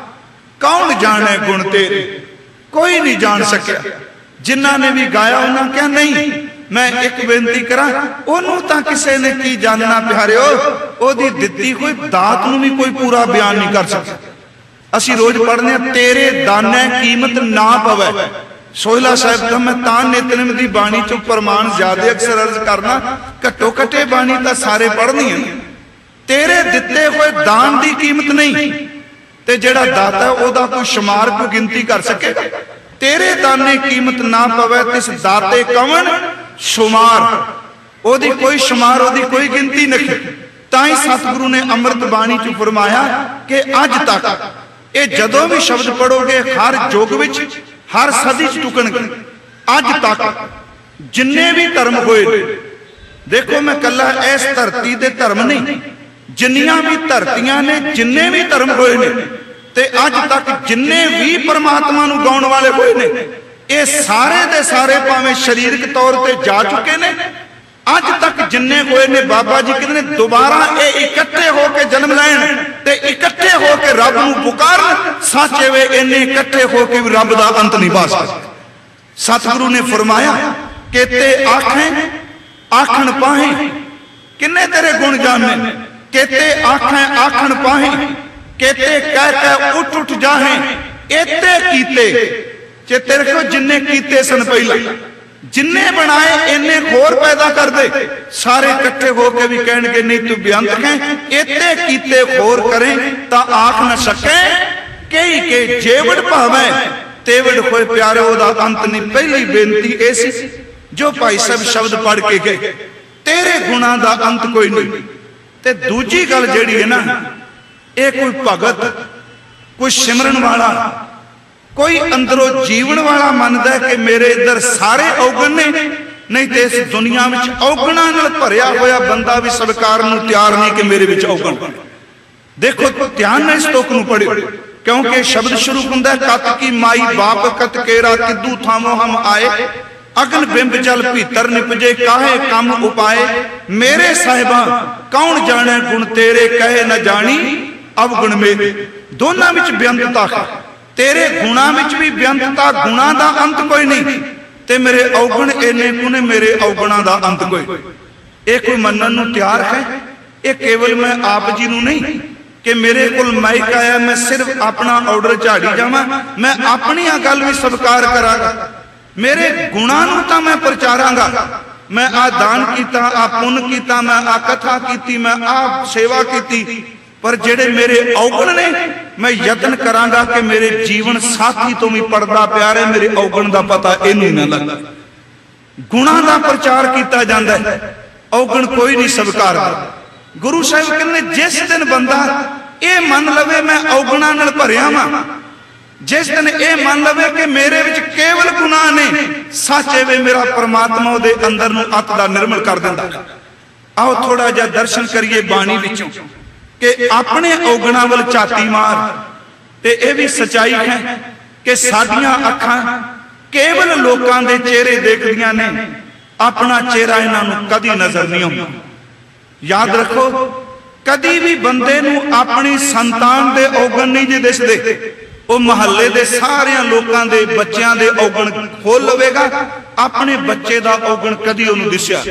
ਕੌਣ ਜਾਣੇ ਗੁਣ ਤੇਰੇ, ਕੋਈ ਨਹੀਂ ਜਾਣ ਸਕਿਆ। ਜਿਨ੍ਹਾਂ ਨੇ ਵੀ ਗਾਇਆ ਉਹਨਾਂ ਕਿਹਾ ਨਹੀਂ। ਮੈਂ ਇੱਕ ਬੇਨਤੀ ਕਰਾਂ, ਉਹਨੂੰ ਤਾਂ ਕਿਸੇ ਨੇ ਕੀ ਜਾਣਨਾ ਪਿਆਰਿਓ, ਉਹਦੀ ਦਿੱਤੀ ਕੋਈ ਦਾਤ ਨੂੰ ਵੀ ਕੋਈ ਪੂਰਾ ਬਿਆਨ ਨਹੀਂ ਕਰ ਸਕਦਾ। ਅਸੀਂ ਰੋਜ਼ ਪੜ੍ਹਨੇ ਆ ਤੇਰੇ ਦਾਨੇ ਕੀਮਤ ਨਾ ਪਵੇ। ਸੋਹਿਲਾ ਸਾਹਿਬ ਦਾ ਮੈਂ ਤਾਂ ਨਿਤਨੇਮ ਦੀ ਬਾਣੀ ਚੋਂ ਪ੍ਰਮਾਣ ਜ਼ਿਆਦਾ ਅਕਸਰ ਅਰਜ਼ ਕਰਨਾ, ਘੱਟੋ ਘੱਟੇ ਬਾਣੀ ਤਾਂ ਸਾਰੇ ਪੜ੍ਹਨੀ ਹੈ। ਤੇਰੇ ਦਿੱਤੇ ਹੋਏ ਦਾਨ ਦੀ ਕੀਮਤ ਨਹੀਂ, ਤੇ ਜਿਹੜਾ ਦਾਤਾ ਉਹਦਾ ਕੋਈ ਸ਼ੁਮਾਰ ਕੋਈ ਗਿਣਤੀ ਕਰ ਸਕੇ। ਤੇਰੇ ਦਾਨੇ ਕੀਮਤ ਨਾ ਪਵੇ ਤਿਸ ਦਾਤੇ ਕਵਣ ਸ਼ੁਮਾਰ, ਉਹਦੀ ਕੋਈ ਸ਼ੁਮਾਰ ਉਹਦੀ ਕੋਈ ਗਿਣਤੀ ਨਹੀਂ। ਤਾਂ ਹੀ ਸਤਿਗੁਰੂ ਨੇ ਅੰਮ੍ਰਿਤ ਬਾਣੀ ਚ ਫਰਮਾਇਆ ਕਿ ਅੱਜ ਤੱਕ ਇਹ ਜਦੋਂ ਵੀ ਸ਼ਬਦ ਪੜੋਗੇ ਹਰ ਯੁੱਗ ਵਿੱਚ ਹਰ ਸਦੀ ਚ ਟੁਕਣਗੇ। ਅੱਜ ਤੱਕ ਜਿੰਨੇ ਵੀ ਧਰਮ ਹੋਏ ਨੇ, ਦੇਖੋ ਮੈਂ ਕੱਲਾ ਇਸ ਧਰਤੀ ਦੇ ਧਰਮ ਨਹੀਂ, ਜਿੰਨੀਆਂ ਵੀ ਧਰਤੀਆਂ ਨੇ ਜਿੰਨੇ ਵੀ ਧਰਮ ਹੋਏ ਨੇ, ਤੇ ਅੱਜ ਤੱਕ ਜਿੰਨੇ ਵੀ ਪਰਮਾਤਮਾ ਨੂੰ ਗਾਉਣ ਵਾਲੇ ਹੋਏ ਨੇ, ਇਹ ਸਾਰੇ ਦੇ ਸਾਰੇ ਭਾਵੇਂ ਸਰੀਰਕ ਤੌਰ ਤੇ ਜਾ ਚੁੱਕੇ ਨੇ, ਅੱਜ ਤੱਕ ਜਿੰਨੇ ਹੋਏ ਨੇ ਬਾਬਾ ਜੀ ਕਹਿੰਦੇ ਨੇ ਦੁਬਾਰਾ ਇਹ ਇਕੱਠੇ ਹੋ ਕੇ ਜਨਮ ਲੈਣ ਤੇ ਇਕੱਠੇ ਹੋ ਕੇ ਰੱਬ ਨੂੰ ਪੁਕਾਰਨ। ਸੱਚੇ ਵੇ ਇੰਨੇ ਇਕੱਠੇ ਹੋ ਕੇ ਵੀ ਰੱਬ ਦਾ ਅੰਤ ਨਹੀਂ ਪਾ ਸਕਦੇ। ਸਤਿਗੁਰੂ ਨੇ ਫਰਮਾਇਆ ਕਿ ਤੇ ਆਖੇ ਆਖਣ ਪਾਹੇ, ਕਿੰਨੇ ਤੇਰੇ ਗੁਣ ਜਾਣੇ, ਕਿਤੇ ਆਖੇ ਆਖਣ ਪਾਹੇ, ਕਿਤੇ ਕਹਿ ਕਹਿ ਉੱਠ ਉੱਠ ਜਾਹੇ, ਇਤੇ ਕੀਤੇ ਜੇ ਤੇਰੇ ਕੋ ਜਿੰਨੇ ਕੀਤੇ ਸਨ ਪਹਿਲਾਂ, ਜਿੰਨੇ ਬਣਾਏ ਇੰਨੇ ਹੋਰ ਪੈਦਾ ਕਰ ਦੇ। ਸਾਰੇ ਇਕੱਠੇ ਹੋ ਕੇ ਵੀ ਕਹਿਣਗੇ ਨਹੀਂ ਤੂੰ ਬੇਅੰਤ ਹੈ, ਇਤੇ ਕੀਤੇ ਹੋਰ ਕਰੇ ਤਾਂ ਆਖ ਨਾ ਸਕੇ। ਕਈ ਕੇ ਜੇਵੜ ਭਾਵੇਂ ਤੇਵੜ ਹੋਏ ਪਿਆਰੇ, ਉਹਦਾ ਅੰਤ ਨਹੀਂ। ਪਹਿਲੀ ਬੇਨਤੀ ਇਹ ਸੀ ਜੋ ਭਾਈ ਸਾਹਿਬ ਸ਼ਬਦ ਪੜ੍ਹ ਕੇ ਗਏ, ਤੇਰੇ ਗੁਣਾ ਦਾ ਅੰਤ ਕੋਈ ਨਹੀਂ। ਤੇ ਦੂਜੀ ਗੱਲ ਜਿਹੜੀ ਹੈ ਨਾ, ਇਹ ਕੋਈ ਭਗਤ ਕੋਈ ਸਿਮਰਨ ਵਾਲਾ कोई अंदरों जीवन वाला मनदा है कि मेरे इधर सारे औगण ने, नहीं तो इस दुनिया में औगणा नाल भरिया होया बंदा भी स्वीकार नूं तैयार नहीं कि मेरे विच औगण। देखो ध्यान नाल इस तुक नूं पढ़ियो, क्योंकि शब्द शुरू हुंदा कत की माई बाप कत केरा किदू थामो हम आए, अगन बिंब जल भीतर निपजे काहे कम उपाए, मेरे साहिबा कौन जाने गुण तेरे कहे न जानी अवगुण मेरे। दोनों में बेअंतता है, तेरे गुणा में भी बेअंतता, गुणा का अंत कोई नहीं, ते मेरे अवगुण इन्ने गुण मेरे अवगुणा का अंत कोई। ये कोई मनन नूं तैयार है? ये केवल मैं आप जी नूं नहीं कि मेरे कोल माइक आया मैं सिर्फ अपना ऑर्डर झाड़ी जावां, मैं अपनी गल भी स्वीकार करांगा। मेरे गुणा नूं तां मैं प्रचारांगा, मैं आ दान कीता, आ पुण्य कीता, मैं आ कथा कीती, मैं आ सेवा कीती, पर जेड़े मेरे औगण ने मैं यत्न करांगा कि मेरे जीवन साथी तो भी पर्दा प्यार है, मेरे औगण का पता इनू ना लगे। गुणा का प्रचार किया जाता है, औगण कोई नहीं स्वीकार। गुरु साहिब कहते जिस दिन बंदा ये मन लवे मैं औगणा नाल भरिया वां, जिस दिन ये मन लवे कि मेरे विच केवल गुनाह ने, सच वे मेरा परमात्मा उहदे अंदर नूं अत दा निर्मल कर दिंदा। आओ थोड़ा जिहा दर्शन करिए बाणी विचों कि अपने औगणा वल झाती मार। ते यह भी सच्चाई है कि साडियां अखां केवल लोकां दे चेहरे देखदियां ने, अपना चेहरा इन्हां नूं कदी नजर नहीं आउंदा। याद रखो कदी भी बंदे नूं अपनी संतान दे औगण नहीं जे दिसदे, वो महल्ले दे सारियां लोकां दे बच्चियां दे औगण खोल लवेगा, अपने बच्चे दा औगण कदी उहनूं दिसिया।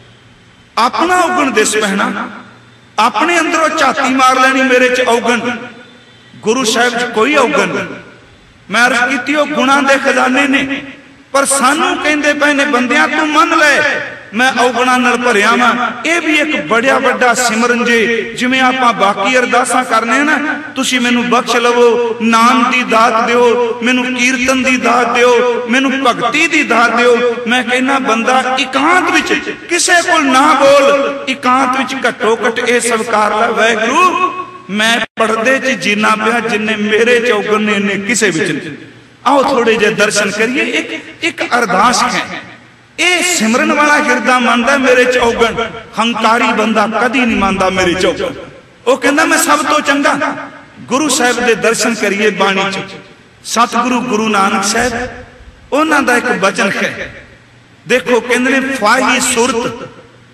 अपना औगण दिस पैना, अपने अंदरों झाती मार लैनी मेरे च औगण। गुरु साहिब च कोई औगण नहीं। मैं अर्ज की गुणा दे खजाने ने, पर सानू कहंदे पए ने बंदियां तू मन ले मैं औगणा नाल भरिया वां। यह भी एक बड़ा वड्डा सिमरन जे, जिवें आपां बाकी अरदासां करने ना, तुसीं मैनूं बख्श लवो, नाम दी दात दिओ, मैनूं कीर्तन दी दात दिओ, मैनूं भगती दी दात दिओ। मैं कहना बंदा एकांत विच किसे कोल ना बोल, एकांत विच घट्टो घट ये स्वीकार लै वाहिगुरू मैं पड़दे च जीना पिया, जिन्ने मेरे च औगण ने इन्ने किसे विच नहीं। आओ थोड़े जे दर्शन करिए। एक अरदास है, ये सिमरन वाला हिरदा मानदा मेरे च औगण, हंकारी बंदा कदी नहीं मानदा मेरे च औगण। वो कहंदा मैं सब तो चंगा। गुरु साहिब दे दर्शन करिए बाणी च। सतगुरु गुरु नानक साहिब उन्हां दा एक वचन है, देखो कहंदे ने फाही सुरत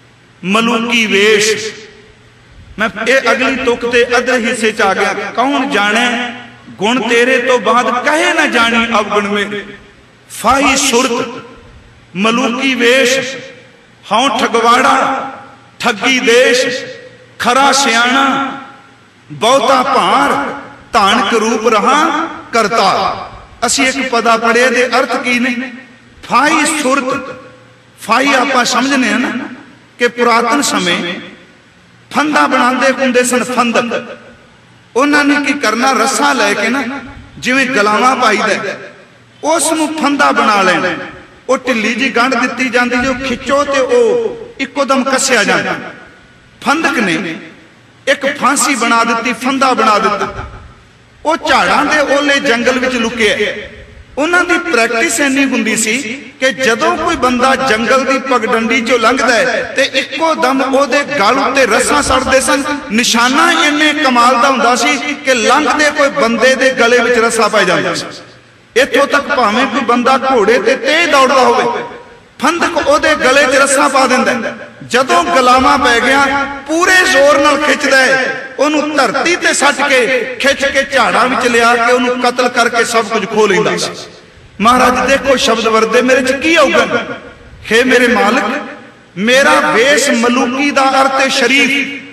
मलूकी वेश। मैं ये अगली तुक ते अधे हिस्से च आ गया। कौन जाने गुण तेरे तो बाद कहे ना जानी अवगुण में। फाही सुरत मलूकी वेश, हाउ ठगवाड़ा ठगी देश, खरा सियाणा बहुता भार, धानक रूप रहा करता। असी एक पदा पढ़े दे अर्थ की ने फाही सुरत। फाही आपां समझने हैं ना कि पुरातन समय फंदा बनाते हुंदे सन। फंदक उन्होंने की करना, रस्सा लैके ना जिवें गलावां पाईदा उस नूं फंदा बना लेना। वो ढिली जी गंढ दिती जाती, जो खिचो तो वह इको दम कसिया जाता। फंदक ने एक फांसी बना दी, फंदा बना दिता। वो झाड़ां दे ओले जंगल विच लुकिया। उन्हां दी प्रैक्टिस इन्नी हुंदी सी कि जदों कोई बंदा जंगल की पगडंडी चों लंघदा है ते इको दम ओहदे गल उत्ते रस्सां सड़दे सन। निशाना इन्ने कमाल दा हुंदा सी कि लंघदे कोई बंदे दे गले विच रस्सा पै जांदा सी। इत्थों तक भावें कोई बंदा घोड़े ते तेज दौड़दा होवे, फंदक ओहदे गले च रस्सा पा दिंदा। जदों गलावां पै गया पूरे जोर नाल खिचदा है, ओनू धरती ते सट के खिच के झाड़ां विच लिया के ओनू कतल करके सब कुछ खो लैंदा सी। महाराज देखो शब्द वरदे मेरे च की औगण। हे मेरे मालिक, मेरा वेश मलूकी दा अर्थ शरीफ,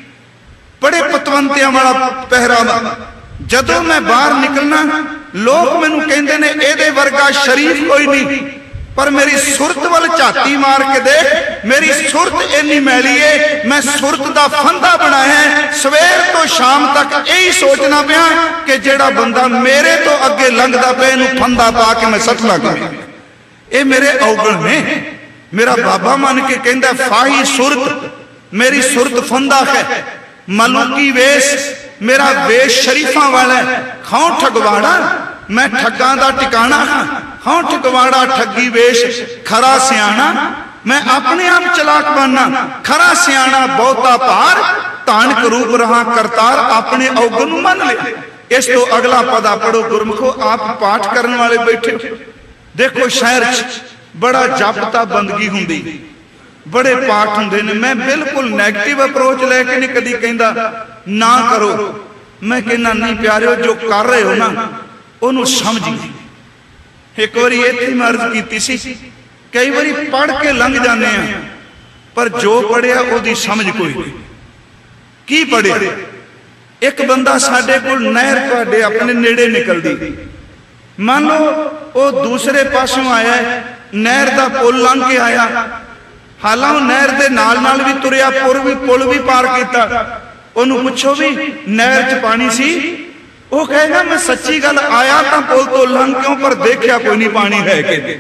बड़े पतवंतियां वाला पहरावा। जदों मैं बाहर निकलना लोग मैनू कहंदे ने इहदे वर्गा शरीफ कोई नहीं, पर मेरी सुरत वाल झाती मार के देख, मेरी सुरत इन्नी मैली है, मैं सुरत दा फंदा बनाया है। सवेर तो शाम तक यही सोचना पिया कि जेड़ा बंदा मेरे तो अगे लंघदा पिया इहनूं फंदा पा के मैं सटना किवें। ये मेरे औगण ने। मेरा बाबा मन के कहंदा फाही सुरत, मेरी सुरत फंदा है। मलूकी वेश, मेरा वेश शरीफा वाला है। खाओ ठगवाड़ा मैं ठग्गां दा टिकाणा हां, हों ठगवाड़ा ठगी वेश खरा सियाणा, मैं अपने आप चलाक बनना खरा सियाणा, बहुता भार धानक रूप रहा करतार, अपने अवगुण मन लिया। इस तो अगला पदा पढ़ो गुरमुखो, आप पाठ करने वाले बैठे हो। देखो शहर च बड़ा जपता बंदगी हुंदी, बड़े पाठ हुंदे ने। मैं बिल्कुल नैगेटिव अप्रोच लैके नहीं कदी कहंदा ना करो, मैं कहना नहीं प्यारिओ, जो कर रहे हो ना उन्होंने समझिए। एक बार इत्थे मैं अर्ज कीती सी, कई बारी पढ़ के लंघ जाने हैं, पर जो पढ़िया उहदी समझ कोई नहीं। की पढ़िया? एक बंदा साडे कोल नहर तुहाडे अपने नेड़े निकलदी, मान लो वो दूसरे पासों आया, नहर का पुल लंघ के आया, हालांकि नहर के नाल नाल भी तुरिया, पुल भी पार किया। उन्होंने पूछो भी नहर च पानी सी, वो कहेगा मैं सच्ची गल आया तो पुल तो लंघ क्यों, पर देखा कोई नहीं पानी है कि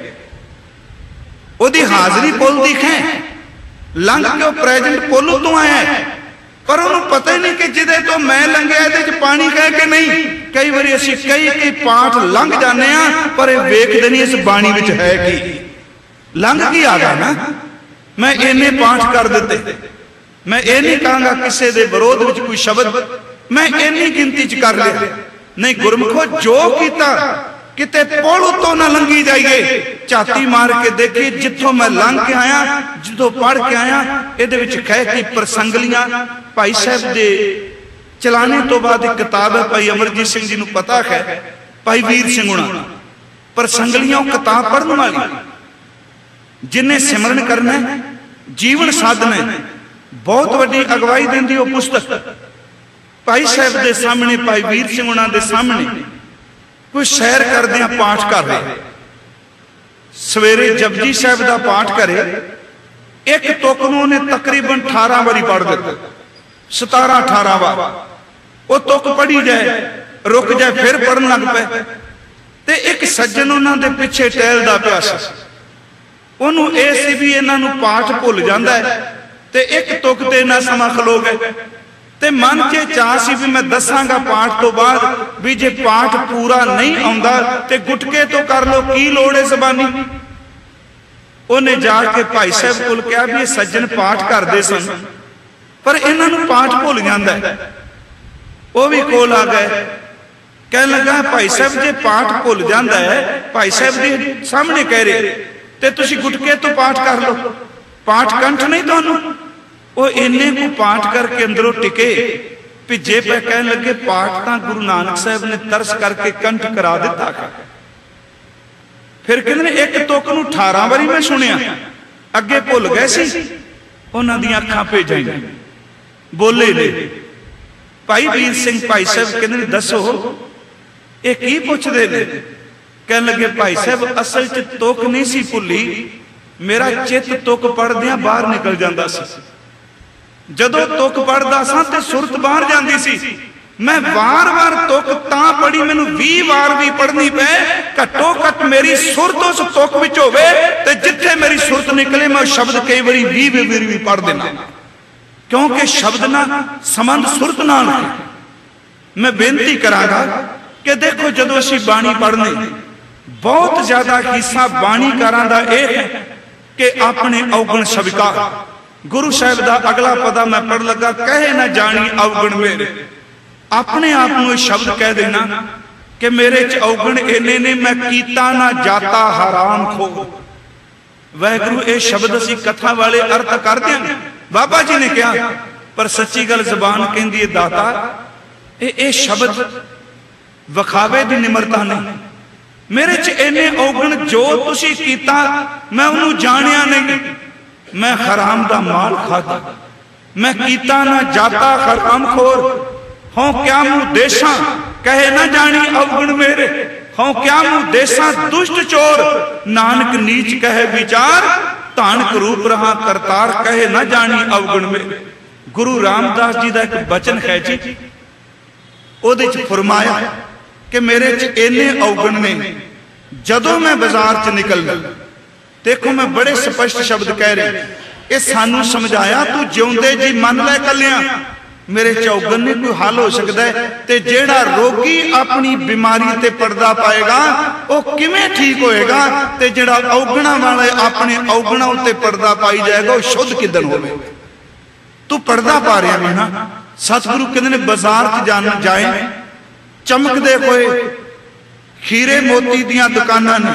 ओदी हाजरी पुल दिखे, लंघ क्यों प्रेजेंट पुल तो आया है, पर उन्होंने पता ही नहीं कि जिदे तो मैं लंघिया ये पानी है कि नहीं। कई बार असीं कई पाठ लंघ जाने, पर वेखदे नहीं इस बाणी विच है कि लंघ की आ गया ना। मैं इन्ने पाठ कर दिते, मैं ये नहीं कहूँगा किसी के विरोध में कोई शब्द मैं इन्नी गिनती च कर लिया नहीं। गुरमुखो जो किता किते पुल उतों ना लंघी जाइए, झाती मार के देखिए जिथों मैं लंघ के आया, जिथों पढ़ के आया, ये कह के प्रसंगलियां भाई साहब दे चलाने तो बाद एक किताब है, भाई अमरजीत सिंह जी नूं पता है, भाई वीर सिंह हुणां प्रसंगलियां किताब पढ़ने वाली, जिन्हें सिमरन करना जीवन साधना बहुत वड्डी अगवाई देंदी वो पुस्तक। भाई साहब के सामने, भाई वीर सिंह हुणां दे सामने कोई सैर करदे पाठ कर रहे, सवेरे जपजी साहब का पाठ करे, एक तुक नूं उहने तकरीबन 18 बारी पढ़ दिता, 17-18 बार वो तुक पढ़ी जाए, रुक जाए, फिर पढ़न लग पे। ते एक सज्जन उन्होंने पिछे टहलदा पिया सी, उन्होंने यह सी भी इन्हां नूं पाठ भुल जाता है, ते एक तुक ते इन्ना समा खलो गए, ते मन च चाह सी भी मैं दसांगा पाठ तो बाद भी जे पाठ पूरा नहीं आउंदा ते गुटके तो कर लो, की लोड़ है ज़बानी। उन्हें जाके भाई साहब कोल कहा भी सज्जन पाठ करते सन, पर इन्हां नूं पाठ भुल जाता है। वो भी कोल आ गए, कह लगा भाई साहब जे पाठ भुल जाता है, भाई साहब के सामने कह रहे ते तुसीं गुटके तो पाठ कर लो, पाठ कंठ नहीं तुहानूं। वो इन्ने को पाठ करके अंदरों टिके भिजे पे, कह लगे पाठ तो गुरु नानक साहब ने तरस करके कंठ करा दिता। फिर कहते एक तुक नूं 18 बारी मैं सुनिया, अगे भुल गए सी, उन्हां दी अखां भेजां बोले ने। भाई वीर सिंह भाई साहब कहते दसो ये की पुछदे ने? कह लगे भाई साहब असल च तुक नहीं सी भुली, मेरा चित तुक पढ़दियां बाहर निकल जाता सी। जदों तुक पढ़दा सा ते सुरत बाहर जाती सी, मैं बार बार तुक तां पढ़ी, मैनूं 20 बार भी पढ़नी पे, घट्टो घट मेरी सुरत उस तुक विच होवे ते जिथे मेरी सुरत निकले मैं शब्द कई बारी 20 बार भी पढ़ देना, क्योंकि शब्द ना संबंध सुरत नाल है। मैं बेनती करांगा कि देखो जदों असीं बाणी पढ़ने, बहुत ज्यादा हिस्सा बाणीकारां दा यह है कि अपने अवगुण स्वीकार। गुरु साहब का अगला पदा मैं पढ़ लगा, कहे ना जानी अवगुण मेरे, अपने आप को शब्द कह देना कि मेरे च अवगुण इन्ने ने, मैं कीता ना जाता हराम खो। वाहिगुरू ये शब्द असीं कथा वाले अर्थ करते हैं, बाबा जी ने कहा, पर सच्ची गल जबान कहती है दाता ये शब्द विखावे की निमरता नहीं। मेरे च इन्ने अवगुण जो तुसीं कीता मैं उन्होंने जानिया नहीं, मैं हराम दा माल खाता, मैं कीता ना जाता हराम खोर, हों क्या मुँह देशा कहे ना जानी अवगुण मेरे, हों क्या मुँह देशा दुष्ट चोर, नानक नीच कहे विचार, धानक रूप रहा करतार, कहे ना जानी अवगुण मेरे। गुरु रामदास जी का एक बचन है जी, उहदे च फरमाया कि मेरे च इन्ने अवगुण ने, जदों मैं बाजार च निकलना, देखो मैं बड़े स्पष्ट शब्द कह रहा, ये सानू समझाया, तू जिउंदे जी मन लै कलिया मेरे चौगन नहीं कोई हल हो सकता है। ते जेड़ा रोगी अपनी बीमारी ते पर्दा पाएगा वो किवें ठीक होएगा, ते जेड़ा औगणा वाले अपने औगणा उत्ते पर्दा पाई जाएगा वो शुद्ध किदन होवे। तू पर्दा पा रहा है ना। सतगुरु कहते ने बाजार च जाए चमकदे होए खीरे मोती दियां दुकानां ने,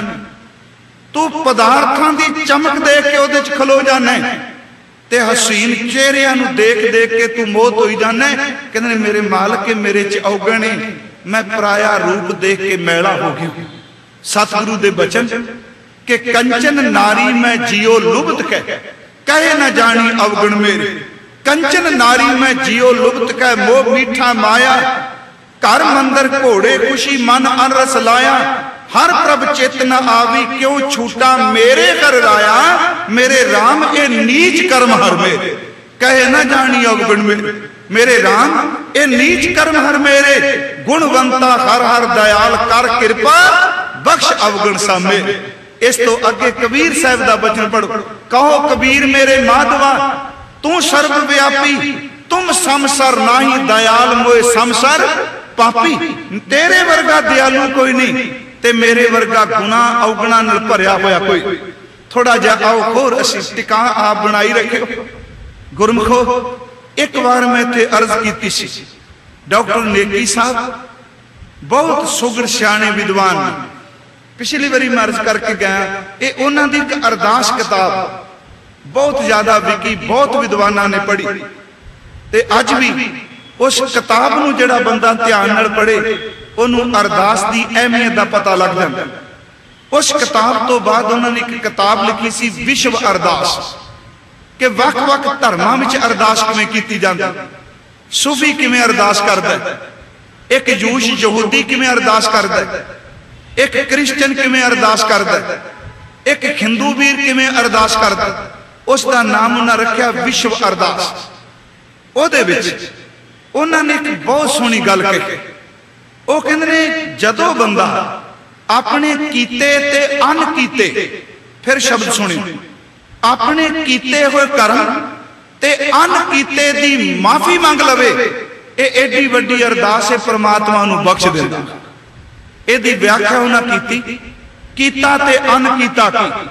तू पदार्थां दी चमक देख के उहदे च खलो जाना है ते हसीन चेहरिਆਂ ਨੂੰ देख देख के तू मोहत होई जाना है। कहते ने मेरे मालक के मेरे च औगण है, मैं पराया रूप देख के मैला हो गया। सतगुरु दे बचन के कंचन नारी मैं जियो लुब्ध कहे न जानी अवगुण मेरे। कंचन नारी मैं जियो लुब्ध कह मोह मीठा माया, घर मंदिर घोड़े खुशी मन अनरस लाया। हर प्रभ चित न आवी क्यों छूटा मेरे कर राया, मेरे राम ए नीच कर्म हर मेरे। कहे न जानी अवगुण मेरे, मेरे राम ए नीच कर्म हर मेरे। गुणवंता हर हर दयाल कर कृपा बख्श अवगुण सा मेरे। इस तो अगे कबीर साहब दा वचन पढ़ो। कहो कबीर मेरे माधवा तू सर्वव्यापी, तुम समसर नाही दयाल मोए समसर पापी। तेरे वर्गा दयालु कोई नहीं ते मेरे वर्गा गुना औगणा नाल भरिया होया कोई। थोड़ा जिहा आओ होर असीं टिका आप बनाई रखियो। गुरमुखो एक बार मैं इत्थे अर्ज कीती सी, डॉक्टर नेगी साहब बहुत सुगड़ सियाणे विद्वान ने। पिछली बारी मैं अर्ज करके गया, ये उन्हां दी एक अरदास किताब बहुत ज्यादा विकी, बहुत विद्वानां ने पढ़ी ते अज भी उस किताब नूं जिहड़ा बंदा ध्यान नाल पढ़े उन्होंने अरदास की अहमियत का पता लग जाता। उस किताब तो बाद उन्होंने एक किताब लिखी सी विश्व अरदास, कि वख वख धर्मां विच अरदास किवें कीती जांदी। सूफी किवें अरदास करदा है, एक यूश यहूदी किवें अरदास करदा है, एक क्रिश्चियन किवें अरदास करदा है, एक हिंदू वीर किवें अरदास करदा। उसका नाम उन्होंने रखा विश्व अरदास। उहदे विच उन्होंने एक बहुत सोहनी गल कही। वो कहते ने जदों बंदा अपने कीते ते अनकीते, फिर शब्द सुनी, अपने कीते हुए कर्म ते अनकीते दी माफी मंग लवे, ये एडी वड्डी अरदास है परमात्मा नूं बख्श दिंदा। इहदी व्याख्या उन्हां कीती, कीता ते अनकीता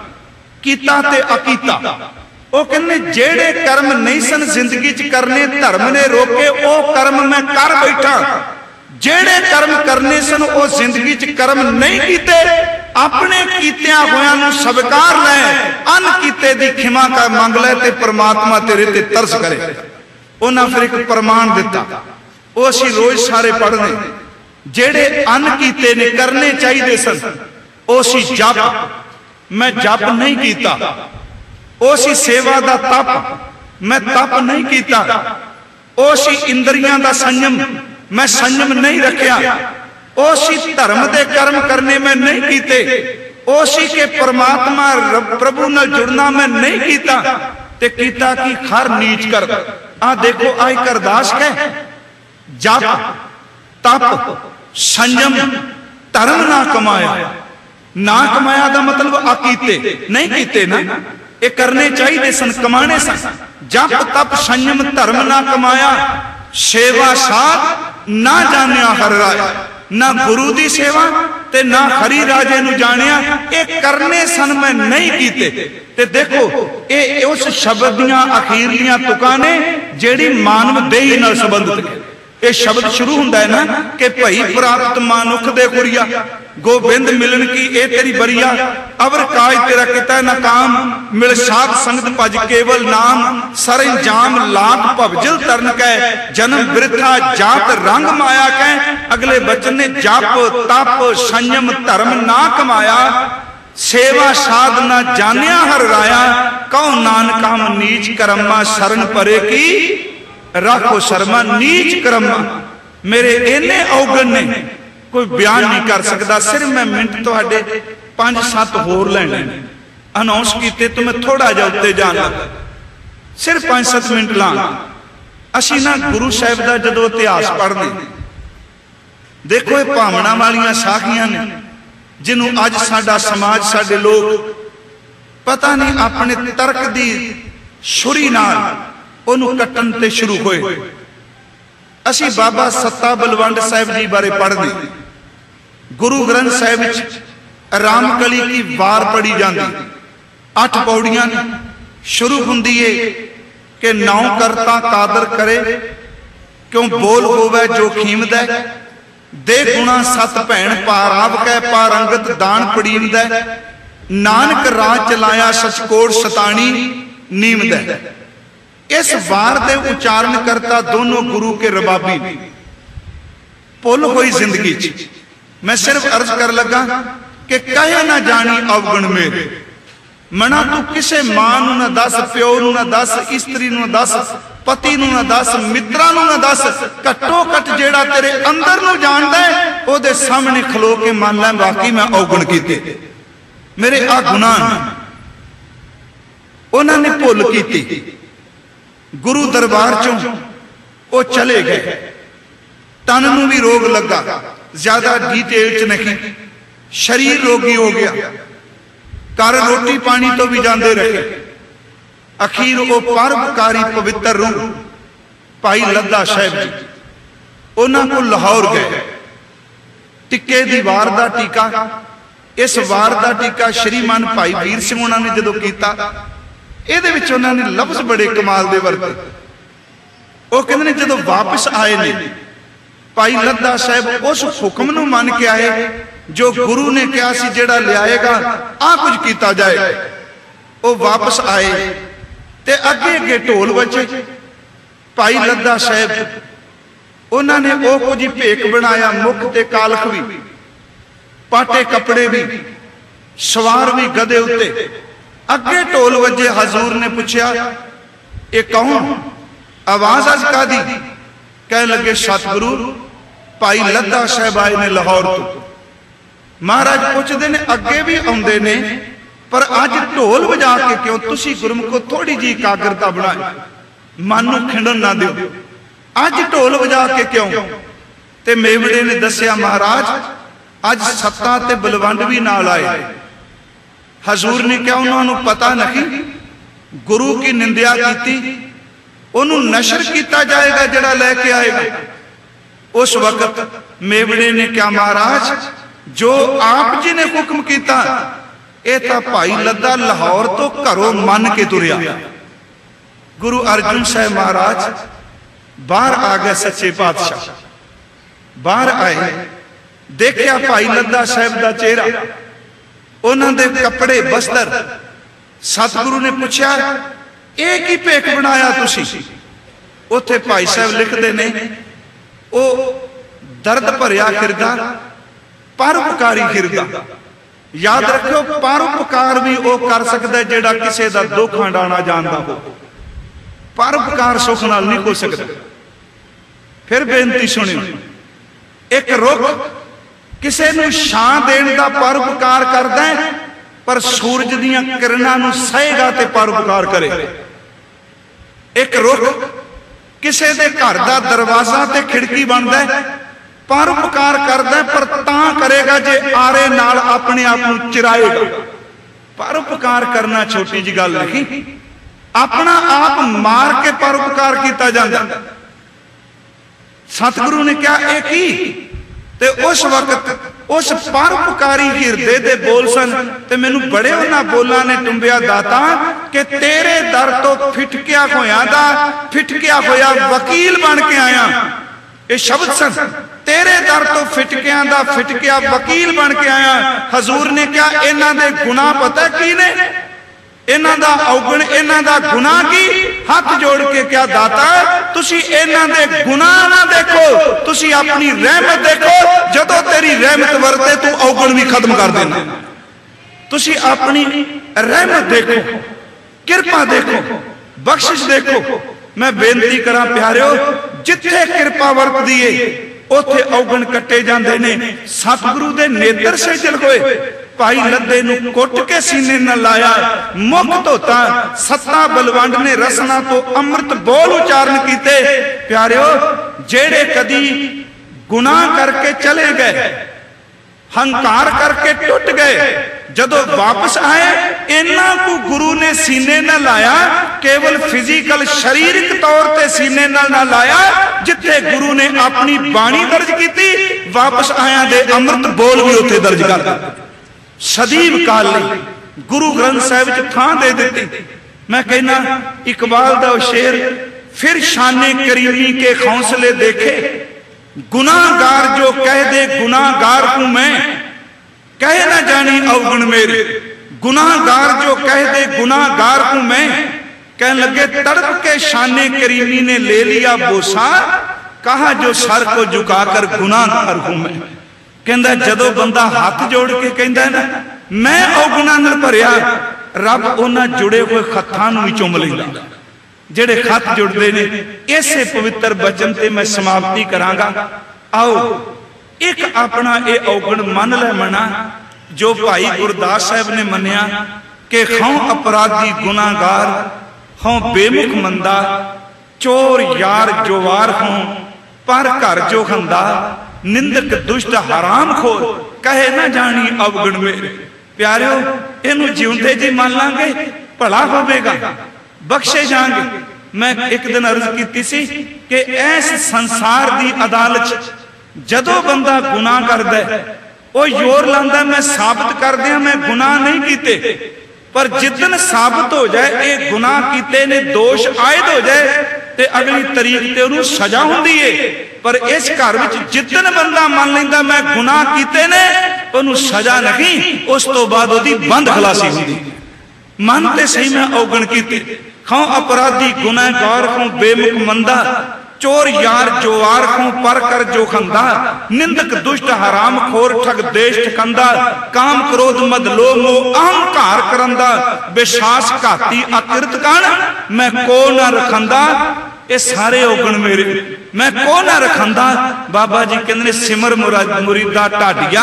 कीता ते अकीता। वो कहने जेड़े कर्म नहीं सन जिंदगी च करने धर्म ने रोके, वो कर्म मैं कर बैठा। जेड़े कर्म करने सन वो जिंदगी च कर्म नहीं कीते, अपने कीतिया होयां नूं स्वीकार लै, अनकीते दी खिमा कर मंग लै ते परमात्मा तेरे ते तरस करे। उन्हां फिर एक प्रमाण दिता, वो असीं रोज सारे पढ़ने। जेड़े अनकीते ने करने चाहिए सन वो सी जप, मैं जप नहीं कीता। वो सी सेवा दा तप, मैं तप नहीं कीता। वो सी इंद्रियां दा संयम, मैं संयम नहीं रखिया। ओसी धर्म दे कर्म करने में नहीं कीते। ओसी के परमात्मा प्रभु नाल जुड़ना मैं नहीं कीता। ते कीता की खर नीच कर। आ देखो आ एक अरदास कह, जप तप संयम धर्म ना कमाया। ना कमाया दा मतलब अकीते नहीं कीते ना, ये करने चाहिए सन, कमाने सन। जप तप संयम धर्म ना कमाया, सेवा साथ ना जानिया हर राय। ना गुरु दी सेवा ते ना हरी राजे नू जानिया, ये करने सन मैं नहीं कीते। ते देखो ये उस शब्द दियां अखीरलियां तुकां ने जेड़ी मानव देही नाल संबंधित है। ये शब्द शुरू हुंदा है ना कि भई प्राप्त मानुख दे गुरिया, गोबिंद मिलन की ए तेरी बरिया। अवर काज तेरा किता ना काम, मिल साध संगत भज केवल नाम। सरंजाम लाख भवजल तरन कै, जन्म वृथा जात रंग माया कै। अगले बचन ने जप तप संयम धर्म ना कमाया, सेवा साधना जानिया हर राया। कहो नानक हम नीच कर्मा शरण परे की, राखो शर्मा नीच कर्मा। मेरे इन्ने औगण ने कोई बयान नहीं कर सकता। सिर्फ मैं मिनट तुहाडे 5-7 होर लैणे अनाउंस किए तो मैं थोड़ा जिहा उत्ते जान लगा। सिर्फ 5-7 मिनट ला। असीं ना गुरु साहिब का जदों इतिहास पढ़ने, देखो ये भावना वालियां साखियां ने जिन्हों अज साडा समाज साडे लोग पता नहीं अपने तर्क की छुरी नाल उन्होंने कट्टन ते शुरू होए। ਅਸੀਂ ਬਾਬਾ ਸੱਤਾ ਬਲਵੰਡ ਸਾਹਿਬ जी बारे पढ़ते, गुरु ग्रंथ साहिब रामकली की वार पढ़ी जाती, 8 पौड़ियां शुरू हुंदी है कि नौ करता कादर करे, क्यों बोल होवे जो खीमद है, दे गुणा सत भैन पाराव कै पारंगत दान पड़ीमद है, नानक राज चलाया सचकोट सतानी नीमद है। इस वार दे उचारण करता दोनों गुरु के रबाबी भुल हुई जिंदगी च। मैं सिर्फ अर्ज कर लगा कि कहे ना जानी अवगुण मेरे, मना तू किसे मां नूं ना दस, प्यो नूं ना दस, इस्त्री नूं ना दस, पति नूं ना दस, मित्रां नूं ना दस, घट्टो घट जेड़ा तेरे अंदर नूं जानदा है ओदे सामने खलो के मान लै वाकई मैं अवगुण कीते, मेरे आ गुनाह उन्हां ने भुल कीती। गुरु दरबार चों वो चले गए, तन नूं भी रोग लगा, ज्यादा डिटेल च नहीं, शरीर रोगी हो गया, घर रोटी पानी तो भी जाते रहे। अखीर वो परोपकारी पवित्र रूह भाई लद्दा साहब जी उन्हां को लाहौर गए, टिक्के दी वार दा टीका, इस वार दा टीका श्रीमान भाई वीर सिंह उन्हां ने जदों कीता, ਇਹਦੇ ਵਿੱਚ ਉਹਨਾਂ ਨੇ ਲਫ਼ਜ਼ बड़े कमाल ਦੇ ਵਰਤੇ। ਉਹ ਕਹਿੰਦੇ ਨੇ ਜਦੋਂ ਵਾਪਸ ਆਏ ਨੇ ਭਾਈ ਲੱਦਾ ਸਾਹਿਬ ਉਸ ਹੁਕਮ ਨੂੰ ਮੰਨ ਕੇ ਆਏ ਜੋ ਗੁਰੂ ਨੇ ਕਿਹਾ ਸੀ ਜਿਹੜਾ ਲਿਆਏਗਾ ਆ ਕੁਝ ਕੀਤਾ ਜਾਏ। ਉਹ ਵਾਪਸ ਆਏ ਤੇ ਅੱਗੇ ਅੱਗੇ ਢੋਲ ਵੱਜੇ। ਭਾਈ ਲੱਦਾ ਸਾਹਿਬ ਉਹਨਾਂ ਨੇ ਉਹ ਕੁਝ ਭੇਕ ਬਣਾਇਆ, ਮੁਖ ਤੇ ਕਾਲਖ ਵੀ, ਪਾਟੇ ਕੱਪੜੇ ਵੀ, ਸਵਾਰ ਵੀ गधे उत्ते। अगे ढोल वजे, हजूर ने पूछा ये कौन, आवाज अज कादी? कह लगे सतगुरु भाई लद्दा साहब आए ने लाहौर तो। महाराज पूछते ने अगे भी आउंदे ने पर अज ढोल वजा के क्यों? तुसी गुरमुखो थोड़ी जी एकाग्रता बनाए, मन नूं खिंडन ना दिओ, अज ढोल वजा के क्यों? ते मेवड़े ने दस्सिया महाराज अज सत्ता ते बलवंड भी नाल आए। हजूर ने क्या उन्होंने पता नहीं गुरु की निंदिया की, उन्होंने नशर किया जाएगा जड़ा लेके आएगा। उस वक्त मेवड़े ने क्या महाराज जो आप जी ने हुक्म किया, ये तो भाई लद्दा लाहौर तो घरों मन के तुरिया। गुरु अर्जुन साहब महाराज बाहर आ गए, सच्चे पातशाह बाहर आए, देखा भाई लद्दा साहब का चेहरा, उन्होंने कपड़े बस्तर। सतगुरु ने पूछा एक ही भेक बनाया तुसी? उत्थे भाई साहब लिखते ने वो दर्द भरिया हिरदा, परोपकारी हिरदा। याद रखो परोपकार भी वो कर सकता है जेड़ा किसी का दुख हंडाना जानता हो, परोपकार सुख नाल नहीं हो सकता। फिर बेनती सुनियो, एक रुख किसी नूं छां देण दा परोपकार करदा है, पर सूरज दीयां किरणां नूं सहेगा ते परोपकार करे। एक रुख किसी दे घर दा दरवाजा ते खिड़की बनदा है, परोपकार करदा है, पर तां करेगा जे आरे नाल अपने आप नूं चिराएगा। परोपकार करना छोटी जी गल नहीं, अपना आप मार के परोपकार किया जाता। सतगुरु ने क्या एक ही ते उस वक्त उस परोपकारी हिरदे दे बोल सन ते मैनू बड़े उन्हां बोलां ने टुंबिया दाता कि तेरे दर तो फिटकिया होया वकील बन के आया। ये शब्द सन, तेरे दर तो फिटकिया वकील बन के आया। हजूर ने क्या इन्हां दे गुनाह पता की ने, इन्हां दा अवगुण, इन्हां दा गुनाह की? हाथ जोड़ के क्या दाता तुसी इन्हां दे गुनाह ना देखो, तुसी अपनी रहमत देखो। जदों तेरी रहमत वरते तू अवगुण भी खत्म कर देना। तुसी अपनी रहमत देखो, किरपा देखो, बख्शिश देखो। मैं बेनती करा प्यारिओ, जिथे किरपा वरतदी है उथे अवगुण कट्टे जांदे ने। सतगुरु दे नेत्र सेजल होए, भाई लद्दे नूं कुट के सीने न लाया, मुख धोता। सत्ता बलवंड ने रसना तो अमृत बोल उचारण कीते। प्यारिओ जेड़े कदी गुनाह करके चले गए, हंकार करके टुट गए, जदों वापस आए इन्ना को गुरु ने सीने न लाया, केवल फिजिकल शारीरिक तौर ते सीने ना लाया, जिथे गुरु ने अपनी बाणी दर्ज की, वापस आया दे अमृत बोल भी उत्थे दर्ज कर सदीव काल लई गुरु ग्रंथ साहिब च थां दे दी। मैं कहना इकबाल दा शेर, फिर शाने करीमी के हौसले देखे, गुनाहगार जो कह दे गुनाहगार हूं मैं, कहे ना जानी अवगुण मेरे। गुनाहगार जो कह दे गुनाहगार हूं मैं, कह लगे तड़प के शाने करीमी ने ले लिया बोसा, कहा जो सर को झुकाकर गुनाहगार हूं मैं। कहंदा जदों बंदा हाथ जोड़ के कहंदा ना मैं अवगुणां नाल भरिया, रब उन्हां जुड़े हुए खत्तां नूं भी चुम लैंदा, जेड़े खत जुड़ते ने। इसे पवित्र बचन ते मैं समाप्ति करांगा। आओ एक अपना ये अवगुण मन ले मना, जो भाई गुरदास साहब ने मनिया कि हों अपराधी गुनाहगार, हों बेमुख मंदा, चोर यार जोवार हों, पर घर जो खंदा, निंदक दुष्ट हराम खोर, कहे ना जानी अवगुण मेरे। प्यारिओ इनू जिउंदे जी मान लांगे भला होवेगा, बख्शे जाएंगे। मैं एक दिन अर्ज की सी कि इस संसार की अदालत जदों बंदा गुनाह करदा है, वो जोर लांदा मैं साबित कर दिया मैं गुनाह नहीं कीते, पर जिदन साबित हो जाए ये गुनाह कीते ने, दोष आयद हो जाए ते अगली तरीक ते उन्हें सजा हुंदी है। पर इस घर विच जिदन बंदा मान लैंदा मैं गुनाह कीते ने, उन्हें सजा नहीं, उस तो बाद उहदी बंद खलासी हुंदी। मन ते सही मैं अवगुण कीते, खां अपराधी गुनाहगार खां बेमुख मंदा, चोर यार जोवार खां पर कर जो खंदा, निंदक दुष्ट हराम खोर ठग देश ठकंदा, काम क्रोध मद लोभ मोह अहंकार करंदा, बेशास घाती अकिरत कण मैं को ना रखंदा। ये सारे अवगुण मेरे, मैं को ना रखंदा। बाबा जी कहंदे सिमर मुरीदा ढाडिया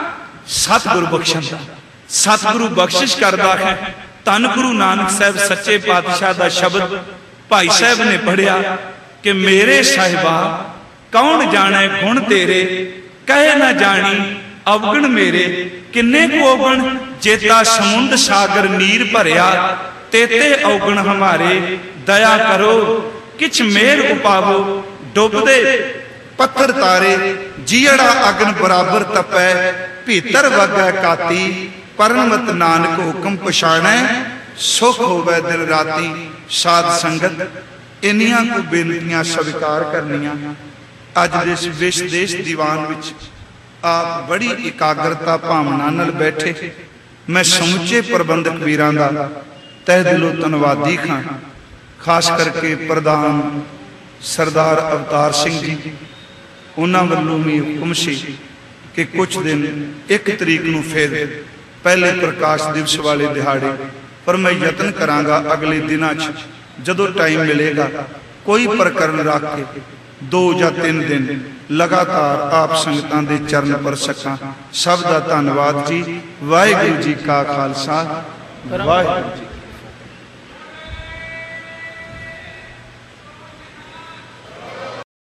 सतगुरु बख्शंदा, सतगुरु बख्शिश करदा है। धन गुरु नानक साहब सच्चे पातशाह का शब्द भाई साहब ने पढ़िया कि मेरे साहिबा कौन जाने गुण तेरे, कहे ना जानी अवगुण मेरे। किन्ने को अवगुण जेता समुंद सागर नीर भरिया, तेते अवगुण हमारे दया करो, किछ मेर उपावो डुबदे पत्थर तारे, जियड़ा अग्न बराबर तपै, भीतर वगै काती, परमत नानक हुक्म पछाणै, सुख होवै दिल राती। साध संगत इन्नियां को बेनतियां स्वीकार करनियां। अज इस विश देश दीवान विच आप बड़ी एकाग्रता भावना नाल बैठे। मैं समुचे प्रबंधक वीरां दा तह दिलों धन्नवादी हां, खास करके प्रधान सरदार अवतार सिंह जी, उन्हां वल्लों भी हुक्म सी कि कुछ दिन 1 तरीक नूं फिर पहले प्रकाश दिवस वाले दिहाड़े, पर मैं यत्न करांगा अगले दिनां जदों टाइम मिलेगा कोई प्रकरण रख के 2 या 3 दिन लगातार आप संगतां दे चरण पर सकां। सब दा धन्नवाद जी। वाहिगुरू जी का खालसा, वाहिगुरू जी।